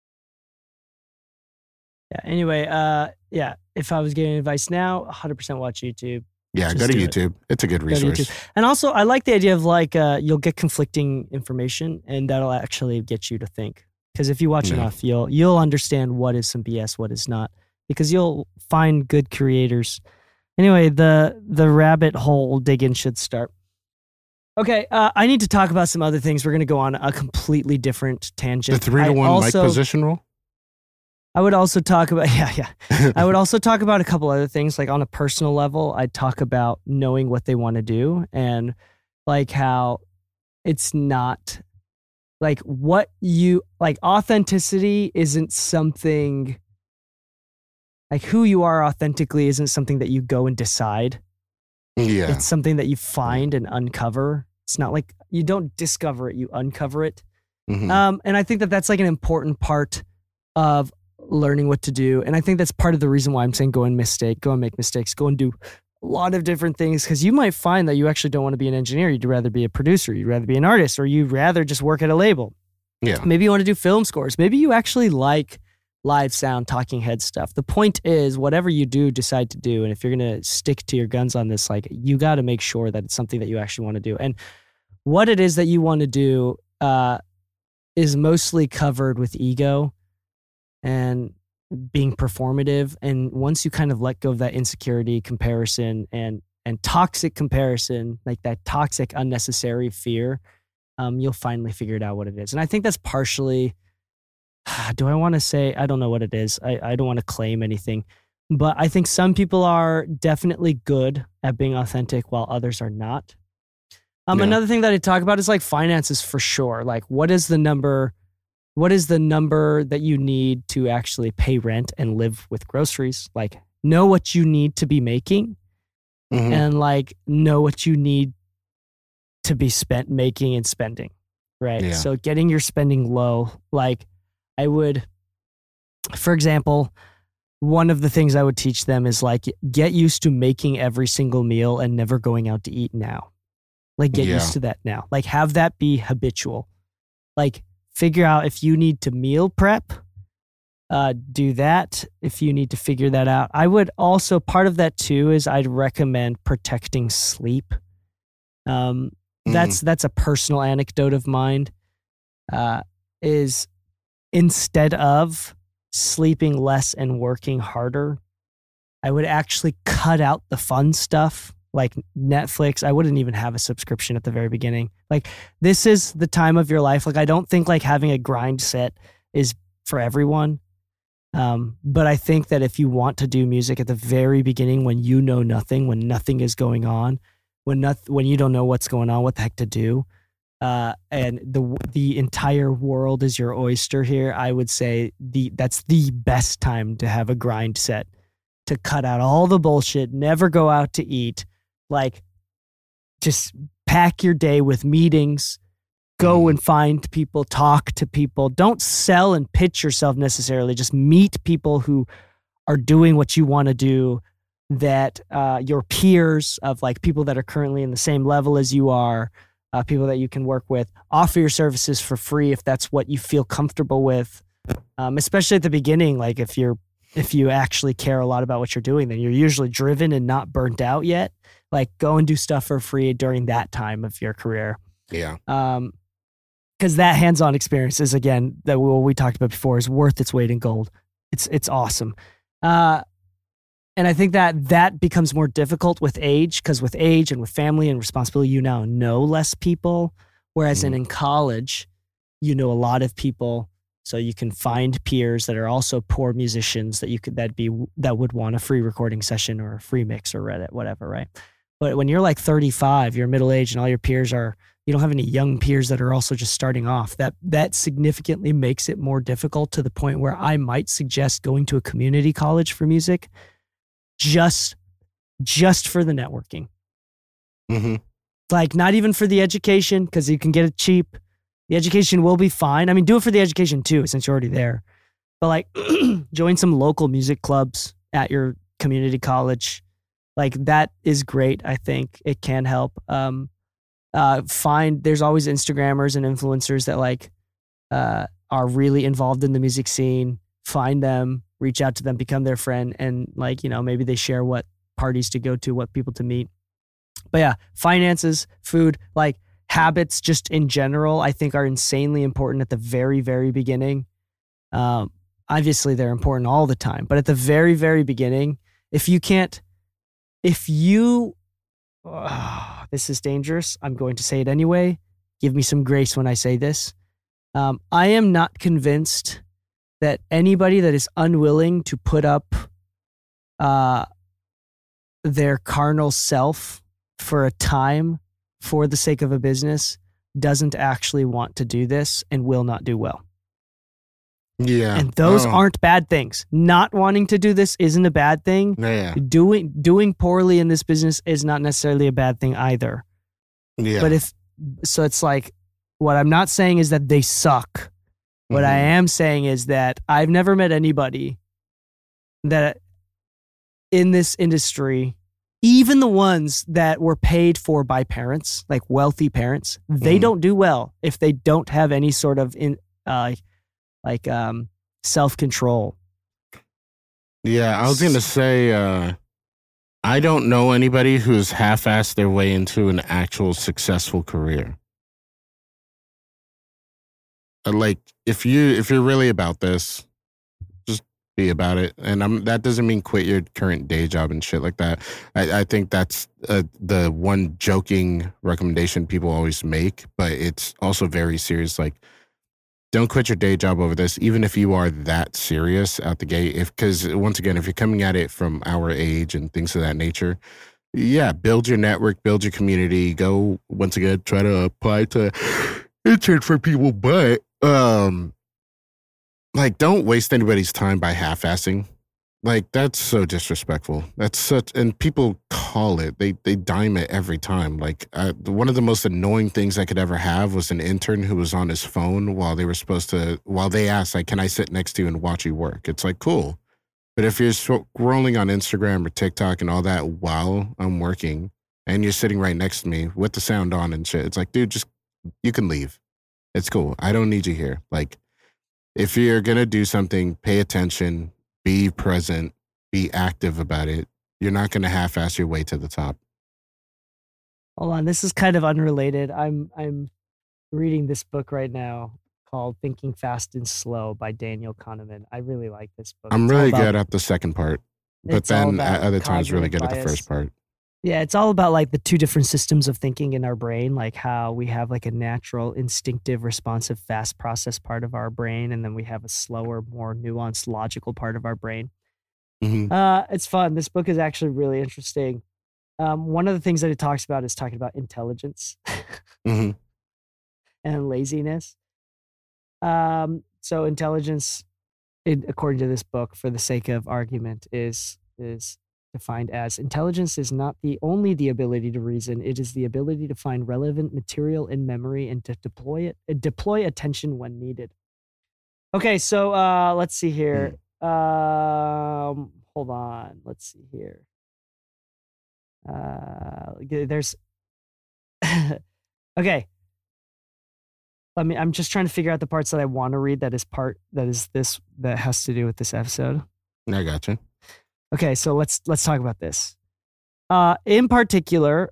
Yeah. Anyway, uh, yeah. If I was giving advice now, one hundred percent watch YouTube. Yeah, Just go to do it. YouTube. It's a good to resource. YouTube. And also, I like the idea of like uh, you'll get conflicting information, and that'll actually get you to think. Because if you watch Yeah. enough, you'll you'll understand what is some B S, what is not. Because you'll find good creators. Anyway, the the rabbit hole digging should start. Okay, uh, I need to talk about some other things. We're going to go on a completely different tangent. The three to I one mic also- position rule. I would also talk about yeah, yeah. I would also talk about a couple other things, like on a personal level. I'd talk about knowing what they want to do and like how it's not like what you like. Authenticity isn't something like who you are authentically isn't something that you go and decide. Yeah. It's something that you find and uncover. It's not like you don't discover it, you uncover it. Mhm. Um, and I think that that's like an important part of learning what to do. And I think that's part of the reason why I'm saying go and mistake, go and make mistakes, go and do a lot of different things. Because you might find that you actually don't want to be an engineer. You'd rather be a producer. You'd rather be an artist, or you'd rather just work at a label. Yeah. Maybe you want to do film scores. Maybe you actually like live sound, talking head stuff. The point is, whatever you do, decide to do. And if you're going to stick to your guns on this, like, you got to make sure that it's something that you actually want to do. And what it is that you want to do uh, is mostly covered with ego and being performative. And once you kind of let go of that insecurity, comparison, and and toxic comparison, like that toxic, unnecessary fear, um, you'll finally figure it out what it is. And I think that's partially, do I want to say, I don't know what it is. I, I don't want to claim anything, but I think some people are definitely good at being authentic while others are not. Um, Yeah. Another thing that I talk about is like finances for sure. Like, what is the number, what is the number that you need to actually pay rent and live with groceries? Like, know what you need to be making Mhm. and like know what you need to be spent making and spending, right? Yeah. So getting your spending low, like I would, for example, one of the things I would teach them is like, get used to making every single meal and never going out to eat now. Like, get Yeah. used to that now. Like, have that be habitual. Like, figure out if you need to meal prep, uh, do that. If you need to figure that out, I would also, part of that too is I'd recommend protecting sleep. Um, Mhm. that's that's a personal anecdote of mine. Uh, is instead of sleeping less and working harder, I would actually cut out the fun stuff like Netflix. I wouldn't even have a subscription at the very beginning. Like, this is the time of your life. Like, I don't think like having a grind set is for everyone. Um, but I think that if you want to do music at the very beginning, when you know nothing, when nothing is going on, when not, when you don't know what's going on, what the heck to do, uh, and the the entire world is your oyster here, I would say the that's the best time to have a grind set, to cut out all the bullshit, never go out to eat, like just pack your day with meetings, go and find people, talk to people. Don't sell and pitch yourself necessarily. Just meet people who are doing what you want to do, that uh, your peers of like people that are currently in the same level as you are, uh, people that you can work with. Offer your services for free if that's what you feel comfortable with, um, especially at the beginning. Like if you're if you actually care a lot about what you're doing, then you're usually driven and not burnt out yet. Like, go and do stuff for free during that time of your career. Yeah. Um, because that hands-on experience is, again, that what we talked about before, is worth its weight in gold. It's it's awesome. Uh, and I think that that becomes more difficult with age, because with age and with family and responsibility, you now know less people. Whereas in, in college, you know a lot of people, so you can find peers that are also poor musicians that you could that be that would want a free recording session or a free mix or Reddit, whatever, right? But when you're like thirty-five, you're middle aged, and all your peers are, you don't have any young peers that are also just starting off. That that significantly makes it more difficult, to the point where I might suggest going to a community college for music, just just for the networking. Mm-hmm. Like, not even for the education, because you can get it cheap. The education will be fine. I mean, do it for the education too, since you're already there. But like, join some local music clubs at your community college. Like, that is great. I think it can help. Um, uh, find there's always Instagrammers and influencers that like uh, are really involved in the music scene. Find them, reach out to them, become their friend, and like, you know, maybe they share what parties to go to, what people to meet. But yeah, finances, food, like habits just in general, I think are insanely important at the very, very beginning. Um, obviously, they're important all the time, but at the very, very beginning, if you can't, if you, oh, this is dangerous. I'm going to say it anyway. Give me some grace when I say this. Um, I am not convinced that anybody that is unwilling to put up uh, their carnal self for a time for the sake of a business doesn't actually want to do this and will not do well. Yeah. And those Oh. aren't bad things. Not wanting to do this isn't a bad thing. Yeah. Doing doing poorly in this business is not necessarily a bad thing either. Yeah. But if so, it's like what I'm not saying is that they suck. What I Mhm. am saying is that I've never met anybody that in this industry, even the ones that were paid for by parents, like wealthy parents, they Mhm. don't do well if they don't have any sort of in uh, like um, self-control. Yeah, I was gonna say, uh, I don't know anybody who's half-assed their way into an actual successful career. Uh, Like, if you if you're really about this, just be about it. And I'm that doesn't mean quit your current day job and shit like that. I, I think that's uh, the one joking recommendation people always make, but it's also very serious. Like, don't quit your day job over this, even if you are that serious out the gate. If because once again, if you're coming at it from our age and things of that nature, yeah, build your network, build your community. Go once again, try to apply to intern for people, but um, like don't waste anybody's time by half-assing. Like that's so disrespectful. That's such, and people call it. They they dime it every time. Like uh, one of the most annoying things I could ever have was an intern who was on his phone while they were supposed to. While they asked, like, "Can I sit next to you and watch you work?" It's like cool, but if you're scrolling on Instagram or TikTok and all that while I'm working, and you're sitting right next to me with the sound on and shit, it's like, dude, just you can leave. It's cool. I don't need you here. Like, if you're gonna do something, pay attention. Be present, be active about it. You're not going to half-ass your way to the top. Hold on, this is kind of unrelated. I'm I'm reading this book right now called Thinking Fast and Slow by Daniel Kahneman. I really like this book. I'm It's all really about- good at the second part, but it's all then about at other times really good cognitive at the bias. first part. Yeah, it's all about like the two different systems of thinking in our brain, like how we have like a natural, instinctive, responsive, fast process part of our brain, and then we have a slower, more nuanced, logical part of our brain. Mhm. Uh, it's fun. This book is actually really interesting. Um, one of the things that it talks about is talking about intelligence Mhm. and laziness. Um, so intelligence, in, according to this book, for the sake of argument, is is defined as intelligence is not the only the ability to reason. It is the ability to find relevant material in memory and to deploy it, uh, deploy attention when needed. Okay, so uh, let's see here. Um, hold on. Let's see here. Uh, g- there's okay. Let me. I'm just trying to figure out the parts that I want to read. That is part. That is this. That has to do with this episode. I got you. Okay, so let's let's talk about this. Uh, in particular,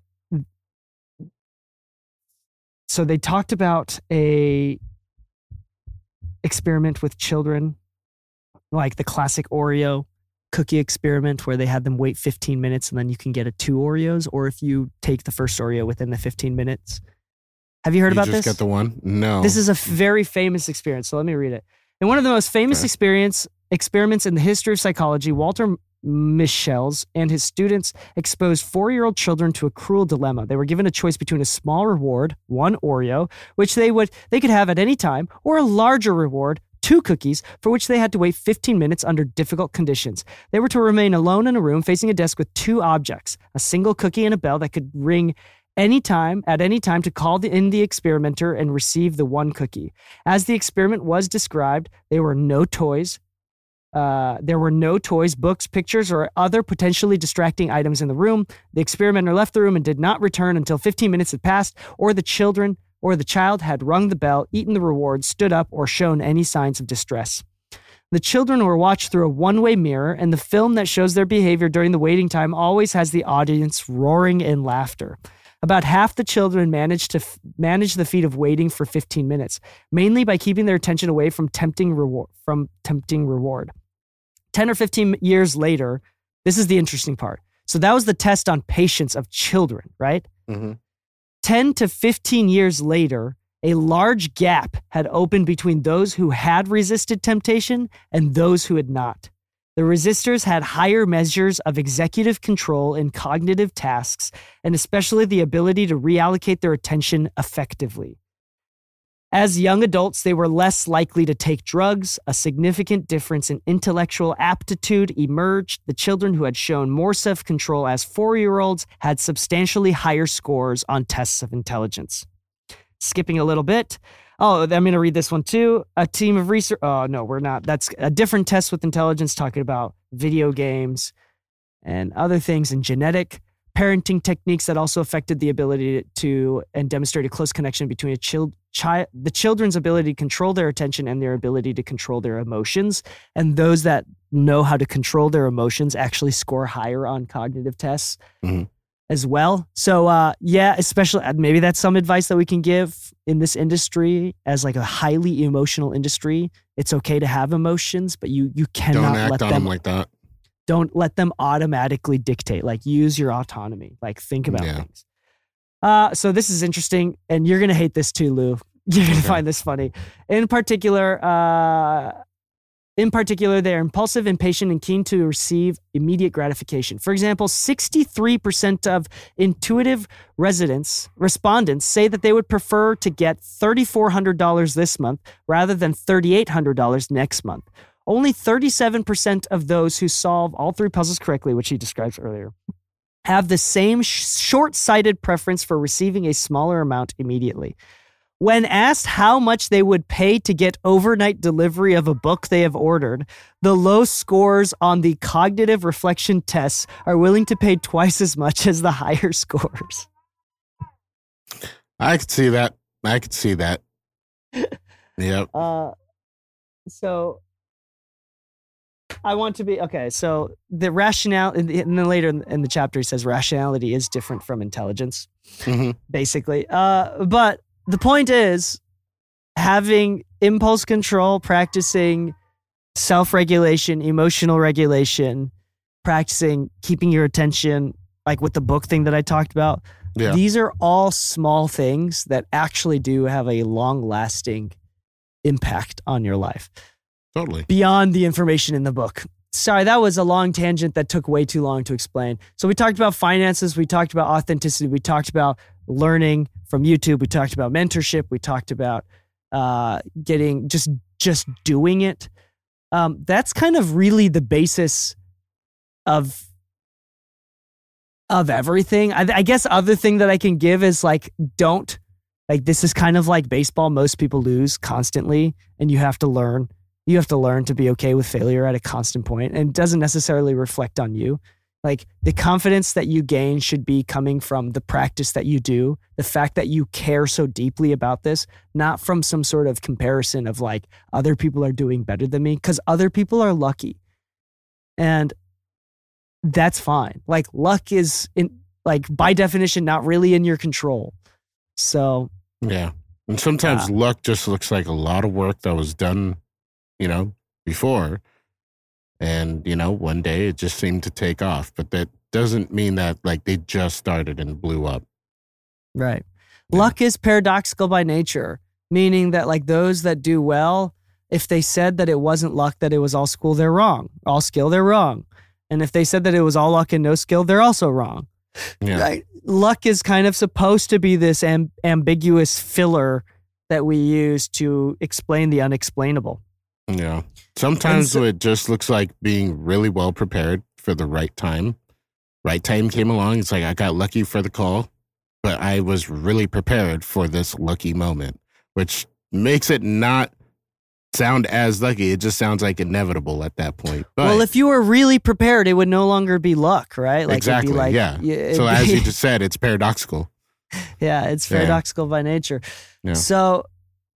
so they talked about a experiment with children, like the classic Oreo cookie experiment where they had them wait fifteen minutes and then you can get a two Oreos, or if you take the first Oreo within the fifteen minutes. Have you heard You about just this? get the one? No. This is a very famous experience, so let me read it. In one of the most famous Okay. experience experiments in the history of psychology, Walter Mischels and his students exposed four-year-old children to a cruel dilemma. They were given a choice between a small reward, one Oreo, which they would they could have at any time, or a larger reward, two cookies, for which they had to wait fifteen minutes under difficult conditions. They were to remain alone in a room facing a desk with two objects, a single cookie and a bell that could ring anytime, at any time, to call the, in the experimenter and receive the one cookie. As the experiment was described, there were no toys. Uh, there were no toys, books, pictures, or other potentially distracting items in the room. The experimenter left the room and did not return until fifteen minutes had passed, or the children or the child had rung the bell, eaten the reward, stood up, or shown any signs of distress. The children were watched through a one-way mirror, and the film that shows their behavior during the waiting time always has the audience roaring in laughter. About half the children managed to f- manage the feat of waiting for fifteen minutes, mainly by keeping their attention away from tempting reward. From tempting reward. ten or fifteen years later, this is the interesting part. So that was the test on patience of children, right? Mhm. ten to fifteen years later, a large gap had opened between those who had resisted temptation and those who had not. The resistors had higher measures of executive control in cognitive tasks, and especially the ability to reallocate their attention effectively. As young adults, they were less likely to take drugs. A significant difference in intellectual aptitude emerged. The children who had shown more self-control as four-year-olds had substantially higher scores on tests of intelligence. Skipping a little bit. Oh, I'm going to read this one too. A team of research. Oh, no, we're not. That's a different test with intelligence talking about video games and other things and genetic parenting techniques that also affected the ability to and demonstrate a close connection between a child, child, the children's ability to control their attention and their ability to control their emotions. And those that know how to control their emotions actually score higher on cognitive tests mm-hmm. as well. So, uh, yeah, especially maybe that's some advice that we can give in this industry as like a highly emotional industry. It's okay to have emotions, but you you cannot Don't act let on them them like that. Don't let them automatically dictate. Like, use your autonomy. Like, think about Yeah. things. Uh, so this is interesting, and you're gonna hate this too, Lou. You're gonna Okay. find this funny. In particular, uh, in particular, they are impulsive, impatient, and keen to receive immediate gratification. For example, sixty-three percent of intuitive residents respondents say that they would prefer to get three thousand four hundred dollars this month rather than three thousand eight hundred dollars next month. Only thirty-seven percent of those who solve all three puzzles correctly, which he describes earlier, have the same sh- short-sighted preference for receiving a smaller amount immediately. When asked how much they would pay to get overnight delivery of a book they have ordered, the low scores on the cognitive reflection tests are willing to pay twice as much as the higher scores. I could see that. I could see that. Yep. Uh, so... I want to be, okay, so the rationale, and then later in the chapter he says rationality is different from intelligence, mm-hmm. basically. Uh, but the point is, having impulse control, practicing self-regulation, emotional regulation, practicing keeping your attention, like with the book thing that I talked about, Yeah. these are all small things that actually do have a long-lasting impact on your life. Totally. Beyond the information in the book. Sorry, that was a long tangent that took way too long to explain. So we talked about finances. We talked about authenticity. We talked about learning from YouTube. We talked about mentorship. We talked about uh, getting just just doing it. Um, that's kind of really the basis of of everything. I, I guess other thing that I can give is like, don't, like this is kind of like baseball. Most people lose constantly, and you have to learn. You have to learn to be okay with failure at a constant point, and it doesn't necessarily reflect on you. Like the confidence that you gain should be coming from the practice that you do, the fact that you care so deeply about this, not from some sort of comparison of like other people are doing better than me, because other people are lucky. And that's fine. Like luck is in, like by definition, not really in your control. So yeah. And sometimes uh, luck just looks like a lot of work that was done, you know, before. And, you know, one day it just seemed to take off. But that doesn't mean that like they just started and blew up. Right. Yeah. Luck is paradoxical by nature, meaning that like those that do well, if they said that it wasn't luck, that it was all school, they're wrong. All skill, they're wrong. And if they said that it was all luck and no skill, they're also wrong. Yeah. Right? Luck is kind of supposed to be this am- ambiguous filler that we use to explain the unexplainable. Yeah. Sometimes so- it just looks like being really well prepared for the right time. Right time came along. It's like I got lucky for the call, but I was really prepared for this lucky moment, which makes it not sound as lucky. It just sounds like inevitable at that point. But well, if you were really prepared, it would no longer be luck, right? Like exactly. It'd be like, yeah. it'd So be- as you just said, it's paradoxical. yeah, it's Yeah. paradoxical by nature. Yeah. So,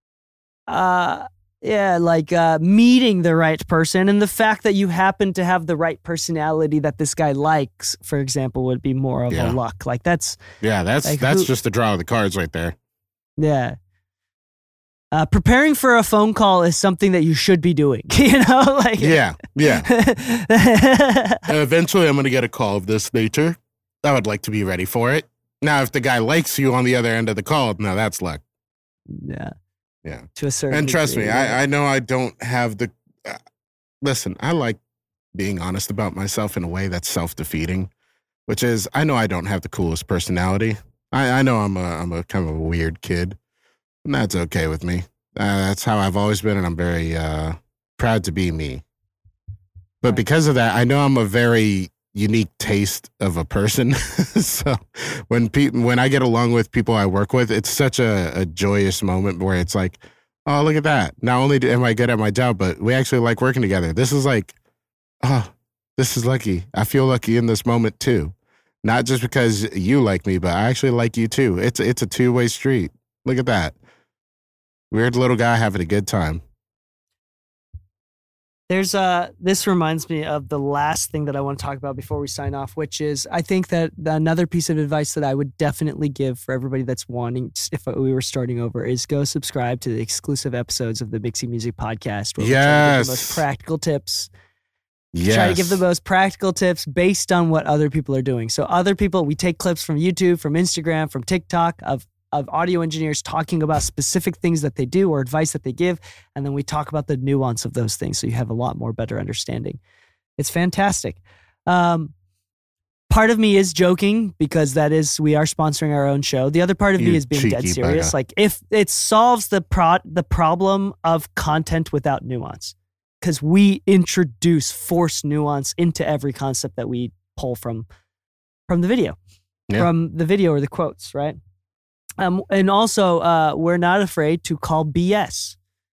uh, yeah, like uh, meeting the right person and the fact that you happen to have the right personality that this guy likes, for example, would be more of Yeah. a luck. Like that's, Yeah, that's Like that's who- just the draw of the cards right there. yeah. Uh, preparing for a phone call is something that you should be doing, you know? Like, Yeah, yeah. yeah. Eventually, I'm going to get a call of this nature. I would like to be ready for it. Now, if the guy likes you on the other end of the call, now that's luck. yeah. Yeah. To a certain And trust degree, me, yeah. I, I know I don't have the. Uh, listen, I like being honest about myself in a way that's self-defeating, which is I know I don't have the coolest personality. I, I know I'm a I'm a kind of a weird kid, And that's okay with me. Uh, that's how I've always been, and I'm very uh, proud to be me. But because of that, I know I'm a very unique taste of a person. So when pe- when I get along with people I work with, it's such a, a joyous moment where it's like, oh, look at that. Not only am I good at my job, but we actually like working together. This is like, oh, this is lucky. I feel lucky in this moment too. Not just because you like me, but I actually like you too. It's it's a two-way street. Look at that. Weird little guy having a good time. There's uh this reminds me of the last thing that I want to talk about before we sign off, which is I think that another piece of advice that I would definitely give for everybody that's wanting, if we were starting over, is go subscribe to the exclusive episodes of the Mixing Music Podcast, where we try to give the most practical tips. Yes. Try to give the most practical tips based on what other people are doing. So other people, we take clips from YouTube, from Instagram, from TikTok of of audio engineers talking about specific things that they do or advice that they give. And then we talk about the nuance of those things. So you have a lot more better understanding. It's fantastic. Um, part of me is joking because that is, we are sponsoring our own show. The other part of You me is being dead serious. bugger. Like if it solves the pro- the problem of content without nuance, because we introduce force nuance into every concept that we pull from, from the video, Yeah. from the video or the quotes, right? Um, and also, uh, we're not afraid to call B S.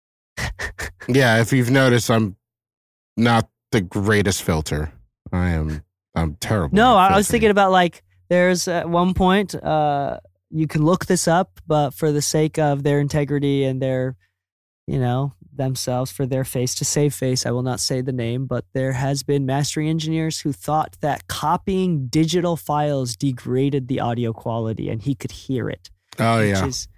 Yeah, if you've noticed, I'm not the greatest filter. I am. I'm terrible. No, at I was filtering. thinking about like, there's at one point, uh, you can look this up, but for the sake of their integrity and their, you know, themselves, for their face to save face, I will not say the name, but there has been mastering engineers who thought that copying digital files degraded the audio quality and he could hear it. Oh Which yeah. is,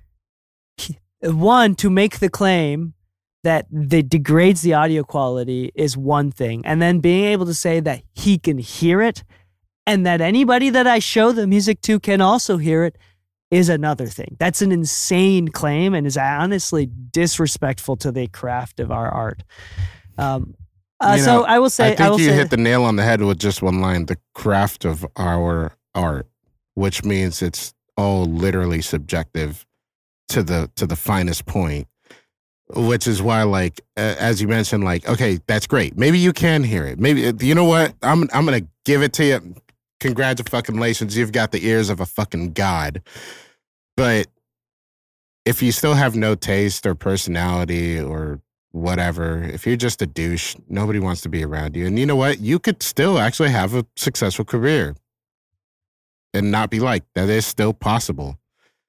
one, to make the claim that that degrades the audio quality is one thing. And then being able to say that he can hear it and that anybody that I show the music to can also hear it is another thing. That's an insane claim and is honestly disrespectful to the craft of our art. Um, uh, You so know, I will say, I think I will you say, hit the nail on the head with just one line: the craft of our art, which means it's all literally subjective to the to the finest point. Which is why, like, uh, as you mentioned, like, okay, that's great. Maybe you can hear it. Maybe you know what? I'm I'm gonna give it to you. Congratulations, you've got the ears of a fucking god. But if you still have no taste or personality or whatever, if you're just a douche, nobody wants to be around you. And you know what? You could still actually have a successful career and not be liked. That is still possible.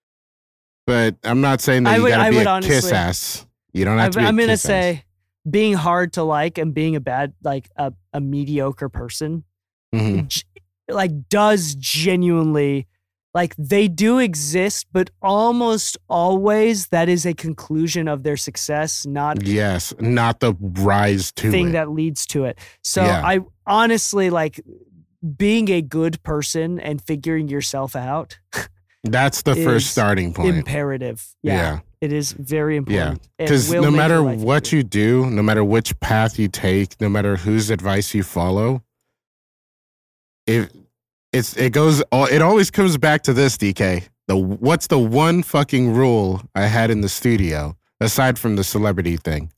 But I'm not saying that I you would- gotta I be would a honestly- kiss ass. You don't have to be I'm a going to kiss ass. say being hard to like and being a bad, like a, a mediocre person, Mhm. g- like does genuinely, like they do exist, but almost always that is a conclusion of their success, not Yes, not the rise to thing it. that leads to it. So Yeah. I honestly like being a good person and figuring yourself out. That's the is first starting point. Imperative. Yeah, Yeah. it is very Yeah. important. It Because will no make matter your life what easier. you do, no matter which path you take, no matter whose advice you follow, it it's it goes all it always comes back to this, D K. The what's the one fucking rule I had in the studio aside from the celebrity thing?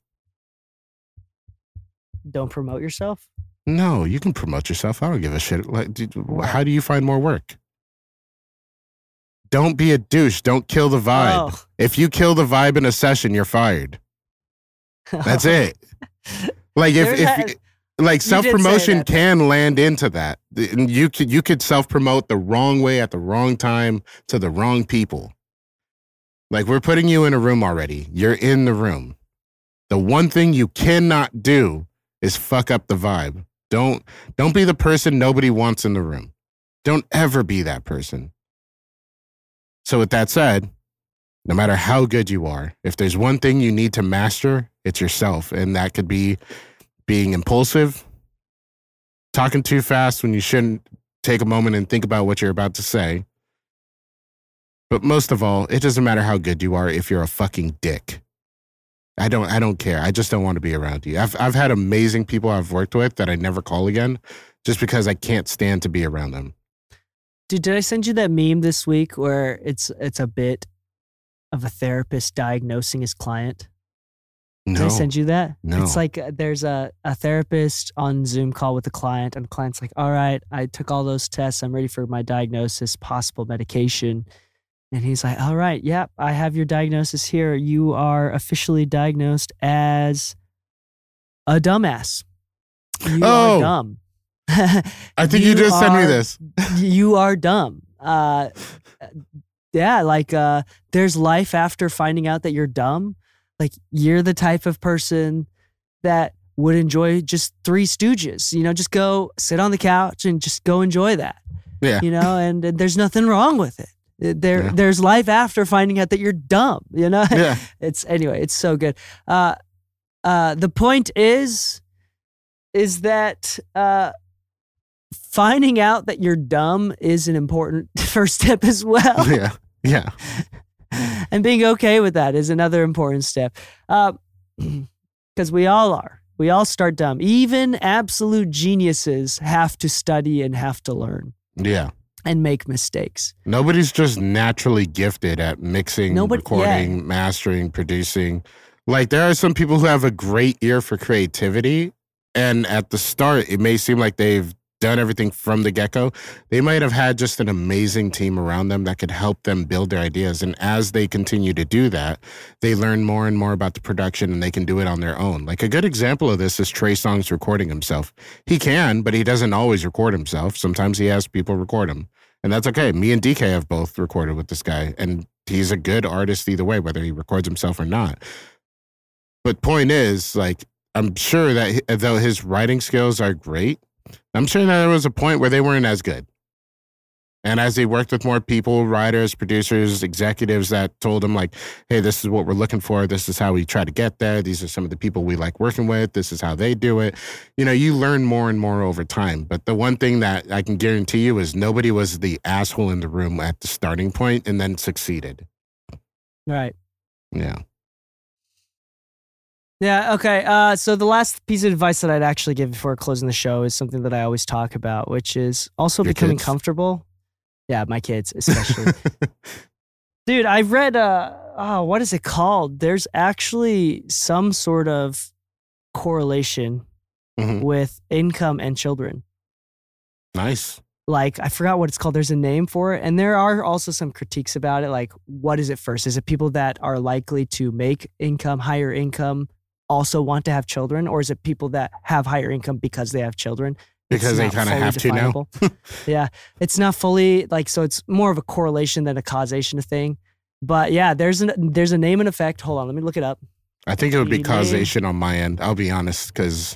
Don't promote yourself. No, you can promote yourself. I don't give a shit. Like, dude, how do you find more work? Don't be a douche. Don't kill the vibe. Oh. If you kill the vibe in a session, you're fired. That's it. Like if, There if has- like say self promotion that. can land into that. And you could you could self promote the wrong way at the wrong time to the wrong people. Like we're putting you in a room already. You're in the room. The one thing you cannot do is fuck up the vibe. Don't don't be the person nobody wants in the room. Don't ever be that person. So with that said, no matter how good you are, if there's one thing you need to master, it's yourself. And that could be being impulsive, talking too fast when you shouldn't take a moment and think about what you're about to say. But most of all, it doesn't matter how good you are if you're a fucking dick. I don't I don't care. I just don't want to be around you. I've I've had amazing people I've worked with that I never call again just because I can't stand to be around them. Dude, did I send you that meme this week where it's it's a bit of a therapist diagnosing his client? No. Did I send you that? No. It's like uh, there's a, a therapist on Zoom call with the client, and the client's like, all right, I took all those tests. I'm ready for my diagnosis, possible medication. And he's like, all right, yep, I have your diagnosis here. You are officially diagnosed as a dumbass. You Oh. are dumb. I think you, just sent me are- this. You are dumb. Uh, yeah, like uh, there's life after finding out that you're dumb. Like you're the type of person that would enjoy just Three Stooges. You know, just go sit on the couch and just go enjoy that. Yeah. You know, and, and there's nothing wrong with it. There, Yeah. there's life after finding out that you're dumb. You know, Yeah. it's anyway. It's so good. Uh, uh, the point is, is that uh, finding out that you're dumb is an important first step as well. Yeah. Yeah. And being okay with that is another important step. Because we all are. We all start dumb. Even absolute geniuses have to study and have to learn Yeah. and make mistakes. Nobody's just naturally gifted at mixing, Nobody- recording, mastering, producing. Like there are some people who have a great ear for creativity, and at the start, it may seem like they've done everything from the get-go. They might have had just an amazing team around them that could help them build their ideas. And as they continue to do that, they learn more and more about the production, and they can do it on their own. Like a good example of this is Trey Songz recording himself. He can, but he doesn't always record himself. Sometimes he has people record him. And that's okay. Me and D K have both recorded with this guy, and he's a good artist either way, whether he records himself or not. But point is, like, I'm sure that he- though his writing skills are great, I'm sure that there was a point where they weren't as good. And as he worked with more people, writers, producers, executives that told him like, hey, this is what we're looking for. This is how we try to get there. These are some of the people we like working with. This is how they do it. You know, you learn more and more over time. But the one thing that I can guarantee you is nobody was the asshole in the room at the starting point and then succeeded. Right. Yeah. Yeah, okay. Uh, so the last piece of advice that I'd actually give before closing the show is something that I always talk about, which is also Your becoming kids? comfortable. Yeah, my kids especially. Dude, I've read, uh, oh, what is it called? There's actually some sort of correlation Mhm. with income and children. Nice. Like, I forgot what it's called. There's a name for it. And there are also some critiques about it. Like, what is it first? Is it people that are likely to make income, higher income, also want to have children? Or is it people that have higher income because they have children? It's Because they not kind of fully have to now. definable. Yeah. It's not fully like, so it's more of a correlation than a causation thing. But yeah, there's an there's a name and effect. Hold on, let me look it up. I think it would be Name. causation on my end. I'll be honest, because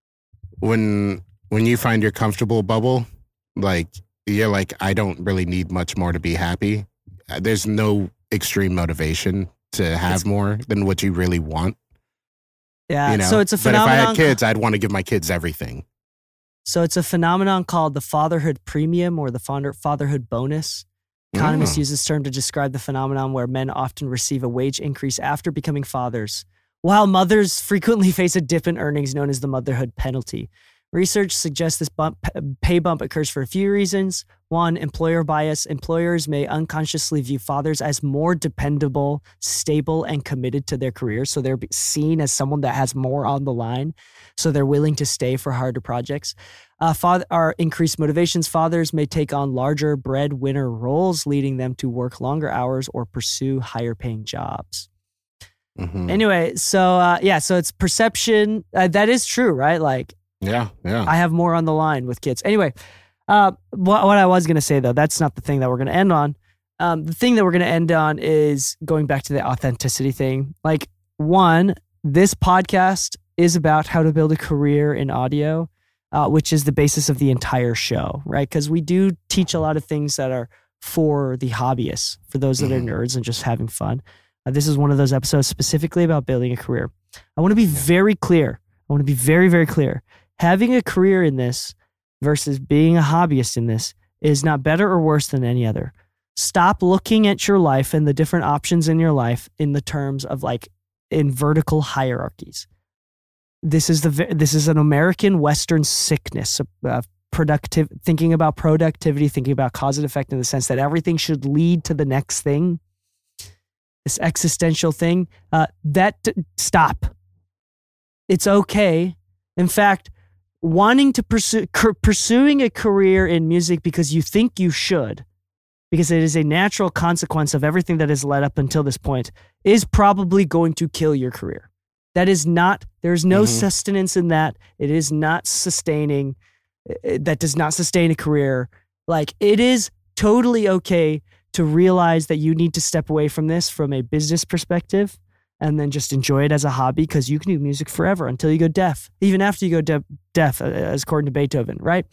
when when you find your comfortable bubble, like you're like, I don't really need much more to be happy. Uh, There's no extreme motivation to have It's- more than what you really want. Yeah. You know, So it's a but if I phenomenon. had kids, I'd want to give my kids everything. So it's a phenomenon called the fatherhood premium or the father, fatherhood bonus. Economists Mm. use this term to describe the phenomenon where men often receive a wage increase after becoming fathers, while mothers frequently face a dip in earnings known as the motherhood penalty. Research suggests this bump, pay bump occurs for a few reasons. One, employer bias. Employers may unconsciously view fathers as more dependable, stable, and committed to their careers. So they're seen as someone that has more on the line. So they're willing to stay for harder projects. Uh, father, our increased motivations. Fathers may take on larger breadwinner roles, leading them to work longer hours or pursue higher paying jobs. Mhm. Anyway, so uh, yeah, so it's perception. Uh, that is true, right? Like, Yeah, yeah. I have more on the line with kids. Anyway, uh, what, what I was going to say, though, that's not the thing that we're going to end on. Um, the thing that we're going to end on is going back to the authenticity thing. Like, one, this podcast is about how to build a career in audio, uh, which is the basis of the entire show, right? Because we do teach a lot of things that are for the hobbyists, for those that Mhm. are nerds and just having fun. Uh, this is one of those episodes specifically about building a career. I want to be very clear. I want to be very, very clear. Having a career in this versus being a hobbyist in this is not better or worse than any other. Stop looking at your life and the different options in your life in the terms of like in vertical hierarchies. This is the ve- this is an American Western sickness of uh, productive thinking about productivity, thinking about cause and effect in the sense that everything should lead to the next thing. this existential thing, uh, that stop. It's okay. In fact, wanting to pursue pursuing a career in music because you think you should, because it is a natural consequence of everything that has led up until this point, is probably going to kill your career. That is not, there's no mm-hmm. sustenance in that. It is not sustaining. That does not sustain a career. Like, it is totally okay to realize that you need to step away from this from a business perspective and then just enjoy it as a hobby, because you can do music forever until you go deaf, even after you go de- deaf, as according to Beethoven, right?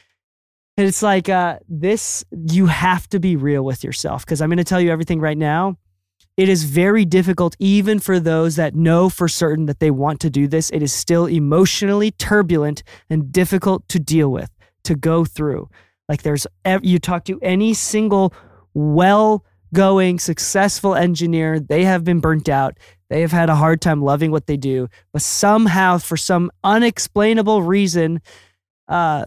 And it's like, uh, this, you have to be real with yourself, because I'm going to tell you everything right now. It is very difficult, even for those that know for certain that they want to do this. It is still emotionally turbulent and difficult to deal with, to go through. Like, there's, you talk to any single well-going, successful engineer, they have been burnt out. They have had a hard time loving what they do, but somehow, for some unexplainable reason, uh,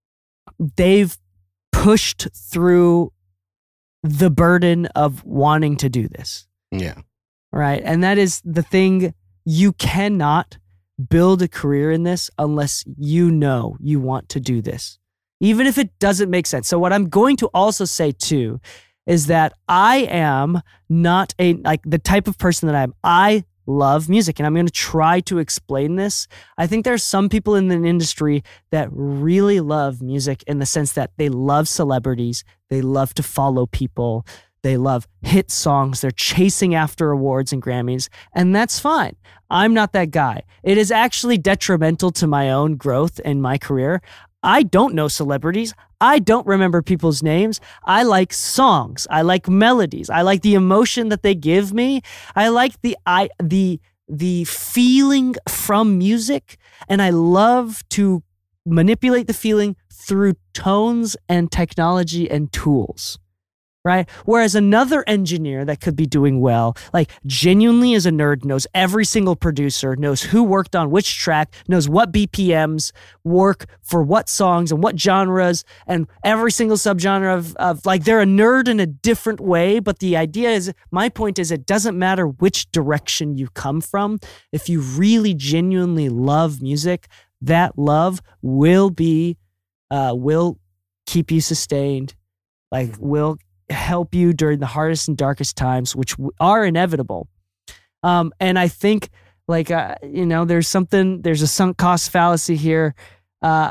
they've pushed through the burden of wanting to do this. Yeah. Right. And that is the thing. You cannot build a career in this unless you know you want to do this, even if it doesn't make sense. So what I'm going to also say too is that I am not a, like the type of person that I am. I love music, and I'm going to try to explain this. I think there's some people in the industry that really love music in the sense that they love celebrities. They love to follow people. They love hit songs. They're chasing after awards and Grammys, and that's fine. I'm not that guy. It is actually detrimental to my own growth in my career. I don't know celebrities. I don't remember people's names. I like songs. I like melodies. I like the emotion that they give me. I like the I the the feeling from music, and I love to manipulate the feeling through tones and technology and tools. Right? Whereas another engineer that could be doing well, like genuinely is a nerd, knows every single producer, knows who worked on which track, knows what B P Ms work for what songs and what genres, and every single subgenre of, of like, they're a nerd in a different way. But the idea is, my point is, it doesn't matter which direction you come from. If you really genuinely love music, that love will be, uh, will keep you sustained, like will help you during the hardest and darkest times, which are inevitable. Um, and I think, like, uh, you know, there's something, there's a sunk cost fallacy here. Uh,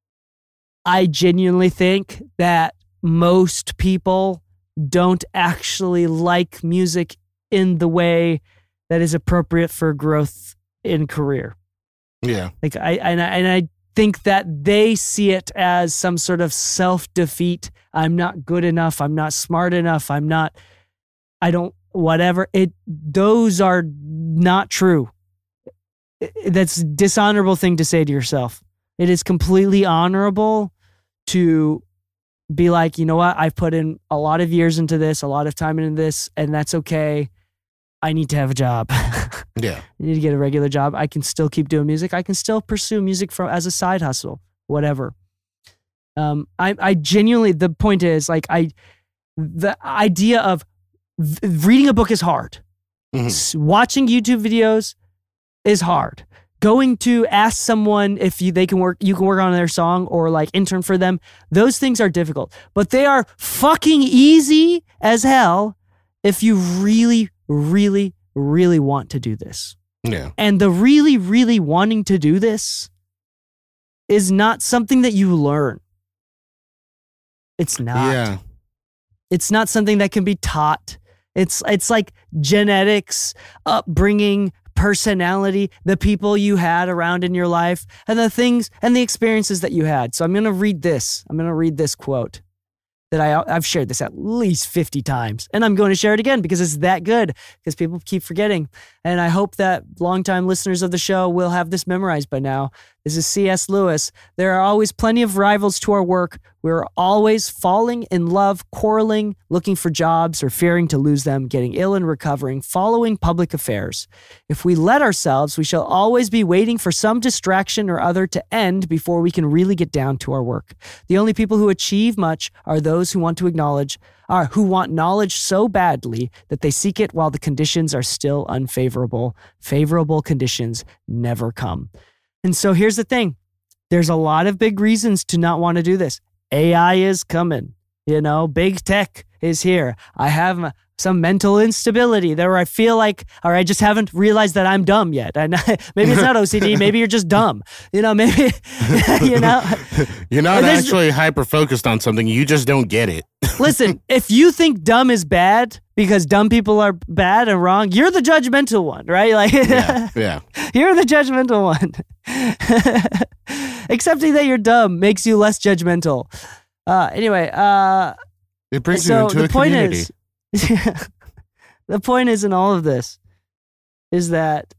I genuinely think that most people don't actually like music in the way that is appropriate for growth in career. Yeah. Like, I, and I, and I think that they see it as some sort of self-defeat. I'm not good enough. I'm not smart enough. I'm not, I don't, whatever. It, those are not true. That's a dishonorable thing to say to yourself. It is completely honorable to be like, you know what? I've put in a lot of years into this, a lot of time into this, and that's okay. I need to have a job. Yeah. I need to get a regular job. I can still keep doing music. I can still pursue music from as a side hustle, whatever. Um, I, I genuinely, the point is, like, I, the idea of v- reading a book is hard. Mm-hmm. S- watching YouTube videos is hard. Going to ask someone if you, they can work, you can work on their song or like intern for them. Those things are difficult, but they are fucking easy as hell if you really, really, really want to do this. Yeah. And the really, really wanting to do this is not something that you learn. It's not. Yeah. It's not something that can be taught. It's it's like genetics, upbringing, personality, the people you had around in your life, and the things and the experiences that you had. So I'm going to read this. I'm going to read this quote that I, I've shared this at least fifty times, and I'm going to share it again because it's that good, because people keep forgetting. And I hope that longtime listeners of the show will have this memorized by now. This is C S. Lewis. There are always plenty of rivals to our work. We're always falling in love, quarreling, looking for jobs or fearing to lose them, getting ill and recovering, following public affairs. If we let ourselves, we shall always be waiting for some distraction or other to end before we can really get down to our work. The only people who achieve much are those who want to acknowledge, are who want knowledge so badly that they seek it while the conditions are still unfavorable. Favorable conditions never come. And so here's the thing. There's a lot of big reasons to not want to do this. A I is coming. You know, big tech is here. I have some mental instability there where I feel like, or I just haven't realized that I'm dumb yet. And maybe it's not O C D. Maybe you're just dumb. You know, maybe, you know. You're not actually hyper-focused on something. You just don't get it. Listen, if you think dumb is bad because dumb people are bad and wrong, you're the judgmental one, right? Like, yeah, yeah. You're the judgmental one. Accepting that you're dumb makes you less judgmental. Uh, anyway, uh, it brings so you into the a point community. Is, the point is in all of this is that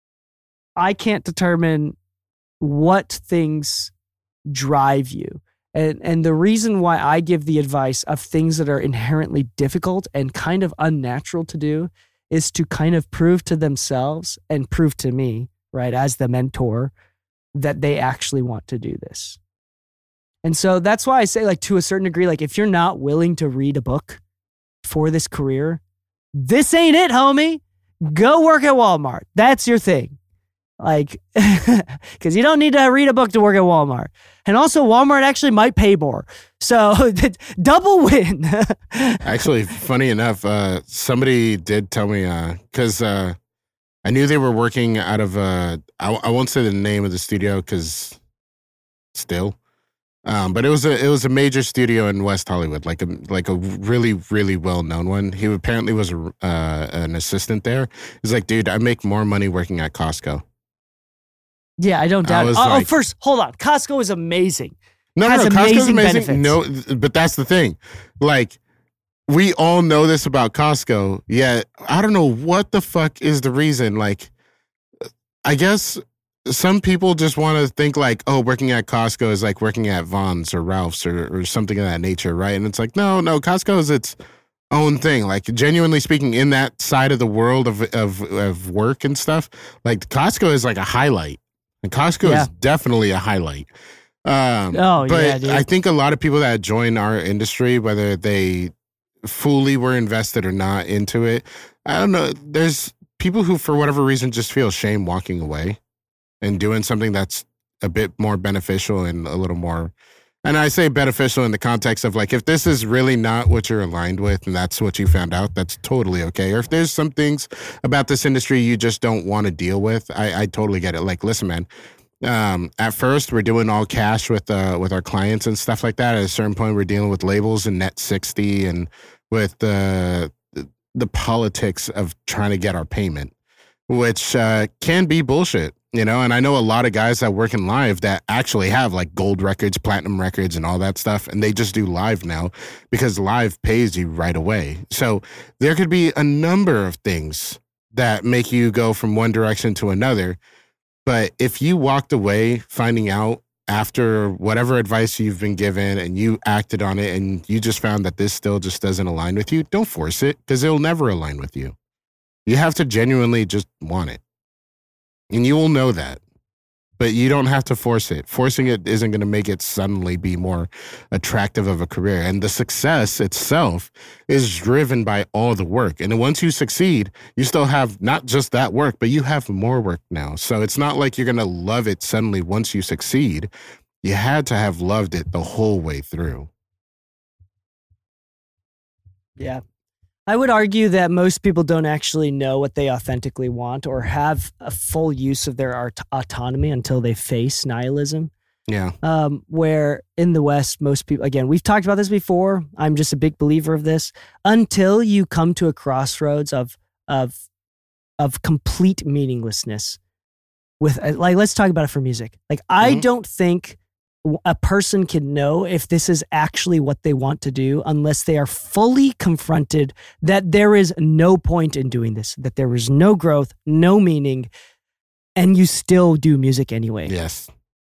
I can't determine what things drive you. And and the reason why I give the advice of things that are inherently difficult and kind of unnatural to do is to kind of prove to themselves and prove to me, right, as the mentor, that they actually want to do this. And so that's why I say, like, to a certain degree, like, if you're not willing to read a book for this career, this ain't it, homie. Go work at Walmart. That's your thing. Like, because you don't need to read a book to work at Walmart. And also, Walmart actually might pay more. So, double win. Actually, funny enough, uh, somebody did tell me, because uh, uh, I knew they were working out of, uh, I, I won't say the name of the studio because still, um, but it was a it was a major studio in West Hollywood, like a like a really really well known one. He apparently was a, uh, an assistant there. He's like, dude, I make more money working at Costco. Yeah, I don't doubt I it. Oh, like, oh, first, hold on. Costco is amazing. No, has no, Costco's amazing amazing. benefits. No, but that's the thing. Like, we all know this about Costco, yet I don't know what the fuck is the reason. Like, I guess some people just want to think like, oh, working at Costco is like working at Vons or Ralph's or, or something of that nature, right? And it's like, no, no, Costco is its own thing. Like, genuinely speaking, in that side of the world of of, of work and stuff, like Costco is like a highlight. And Costco yeah. is definitely a highlight. Um, oh, but yeah, dude. I think a lot of people that join our industry, whether they fully were invested or not into it, I don't know. There's people who, for whatever reason, just feel shame walking away and doing something that's a bit more beneficial and a little more. And I say beneficial in the context of like, if this is really not what you're aligned with and that's what you found out, that's totally okay. Or if there's some things about this industry you just don't want to deal with, I, I totally get it. Like, listen, man, um, at first we're doing all cash with uh, with our clients and stuff like that. At a certain point, we're dealing with labels and net sixty and with the, the politics of trying to get our payment, which uh, can be bullshit. You know, and I know a lot of guys that work in live that actually have like gold records, platinum records, and all that stuff. And they just do live now because live pays you right away. So there could be a number of things that make you go from one direction to another. But if you walked away finding out after whatever advice you've been given and you acted on it and you just found that this still just doesn't align with you, don't force it because it'll never align with you. You have to genuinely just want it. And you will know that, but you don't have to force it. Forcing it isn't going to make it suddenly be more attractive of a career. And the success itself is driven by all the work. And once you succeed, you still have not just that work, but you have more work now. So it's not like you're going to love it suddenly once you succeed. You had to have loved it the whole way through. Yeah. I would argue that most people don't actually know what they authentically want or have a full use of their art- autonomy until they face nihilism. Yeah. Um, where in the West, most people, again, we've talked about this before. I'm just a big believer of this. Until you come to a crossroads of of of complete meaninglessness, with like, let's talk about it for music. Like, I Mm-hmm. don't think a person can know if this is actually what they want to do unless they are fully confronted that there is no point in doing this, that there is no growth, no meaning, and you still do music anyway. Yes.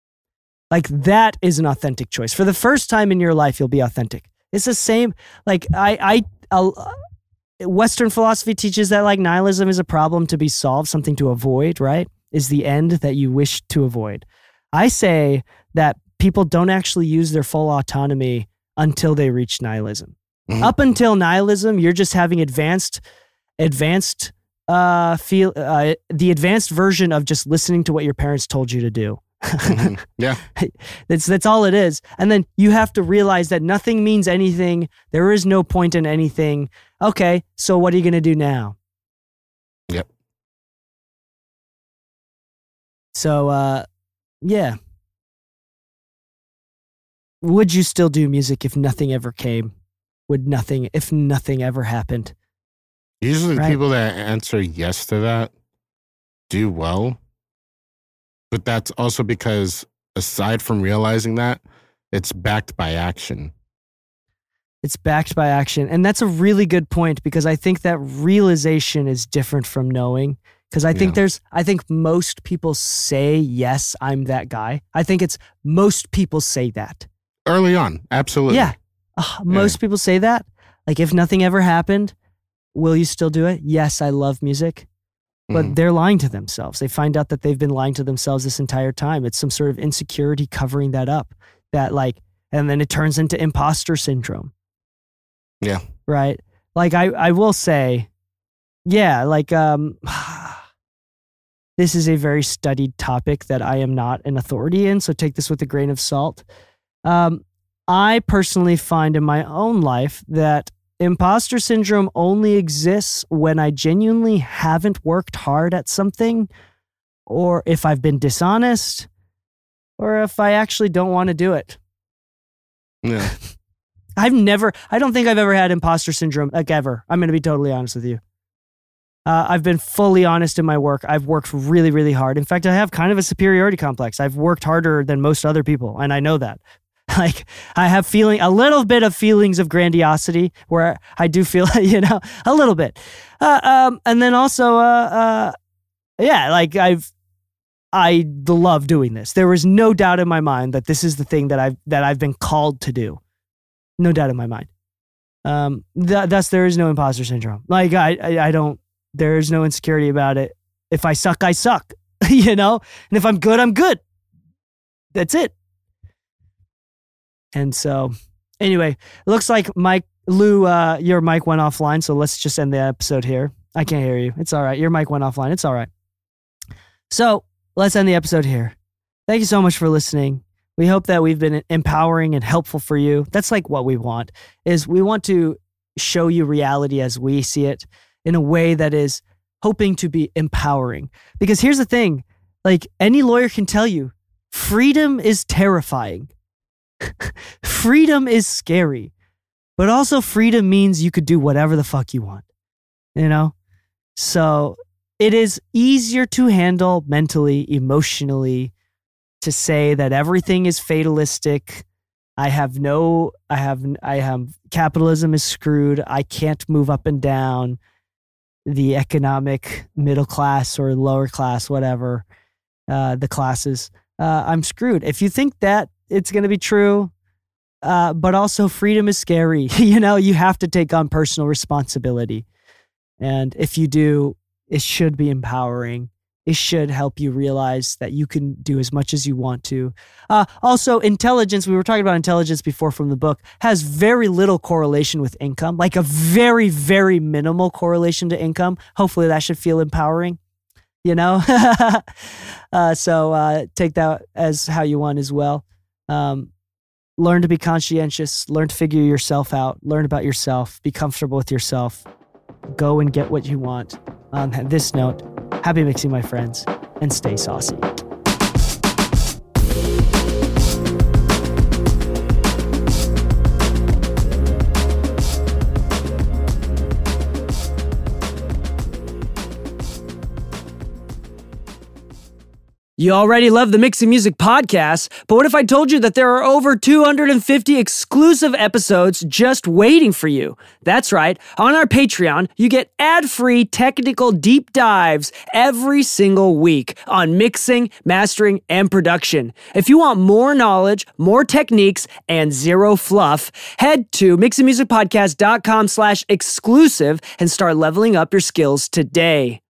Like that is an authentic choice. For the first time in your life, you'll be authentic. It's the same. Like I, I, I'll, Western philosophy teaches that like nihilism is a problem to be solved, something to avoid, right? Is the end that you wish to avoid. I say that people don't actually use their full autonomy until they reach nihilism. Mm-hmm. Up until nihilism, you're just having advanced, advanced, uh, feel uh, the advanced version of just listening to what your parents told you to do. Mm-hmm. Yeah, that's that's all it is. And then you have to realize that nothing means anything. There is no point in anything. Okay, so what are you going to do now? Yep. So, uh, yeah. Would you still do music if nothing ever came? Would nothing, if nothing ever happened? Usually right? the people that answer yes to that do well. But that's also because aside from realizing that, it's backed by action. It's backed by action. And that's a really good point because I think that realization is different from knowing. Because I think yeah. there's, I think most people say, yes, I'm that guy. I think it's most people say that. Early on, absolutely. Yeah. Uh, most yeah. people say that. Like if nothing ever happened, will you still do it? Yes, I love music. But mm-hmm. they're lying to themselves. They find out that they've been lying to themselves this entire time. It's some sort of insecurity covering that up. That like, and then it turns into imposter syndrome. Yeah. Right? Like I, I will say, yeah, like um, this is a very studied topic that I am not an authority in, so take this with a grain of salt. Um, I personally find in my own life that imposter syndrome only exists when I genuinely haven't worked hard at something, or if I've been dishonest, or if I actually don't want to do it. Yeah. I've never, I don't think I've ever had imposter syndrome, like ever. I'm going to be totally honest with you. Uh, I've been fully honest in my work. I've worked really, really hard. In fact, I have kind of a superiority complex. I've worked harder than most other people, and I know that. Like I have feeling a little bit of feelings of grandiosity where I do feel, you know, a little bit. Uh, um, and then also, uh, uh, yeah, like I've, I love doing this. There was no doubt in my mind that this is the thing that I've, that I've been called to do. No doubt in my mind. Um, th- thus there is no imposter syndrome. Like I, I, I don't, there is no insecurity about it. If I suck, I suck, you know, and if I'm good, I'm good. That's it. And so, anyway, it looks like Mike, Lou, uh, your mic went offline, so let's just end the episode here. I can't hear you. It's all right. Your mic went offline. It's all right. So, let's end the episode here. Thank you so much for listening. We hope that we've been empowering and helpful for you. That's like what we want, is we want to show you reality as we see it in a way that is hoping to be empowering. Because here's the thing, like any lawyer can tell you, freedom is terrifying. Freedom is scary, but also freedom means you could do whatever the fuck you want, you know? So it is easier to handle mentally, emotionally, to say that everything is fatalistic. I have no, I have, I have, capitalism is screwed. I can't move up and down the economic middle class or lower class, whatever, uh, the classes. Uh, I'm screwed. If you think that it's going to be true, uh, but also freedom is scary. You know, you have to take on personal responsibility. And if you do, it should be empowering. It should help you realize that you can do as much as you want to. Uh, also, intelligence, we were talking about intelligence before from the book, has very little correlation with income, like a very, very minimal correlation to income. Hopefully that should feel empowering, you know? uh, so uh, take that as how you want as well. Um, learn to be conscientious, learn to figure yourself out, learn about yourself, be comfortable with yourself, go and get what you want. On this note, happy mixing, my friends, and stay saucy. You already love the Mixing Music podcast, but what if I told you that there are over two hundred fifty exclusive episodes just waiting for you? That's right. On our Patreon, you get ad-free technical deep dives every single week on mixing, mastering, and production. If you want more knowledge, more techniques, and zero fluff, head to mixingmusicpodcast.com slash exclusive and start leveling up your skills today.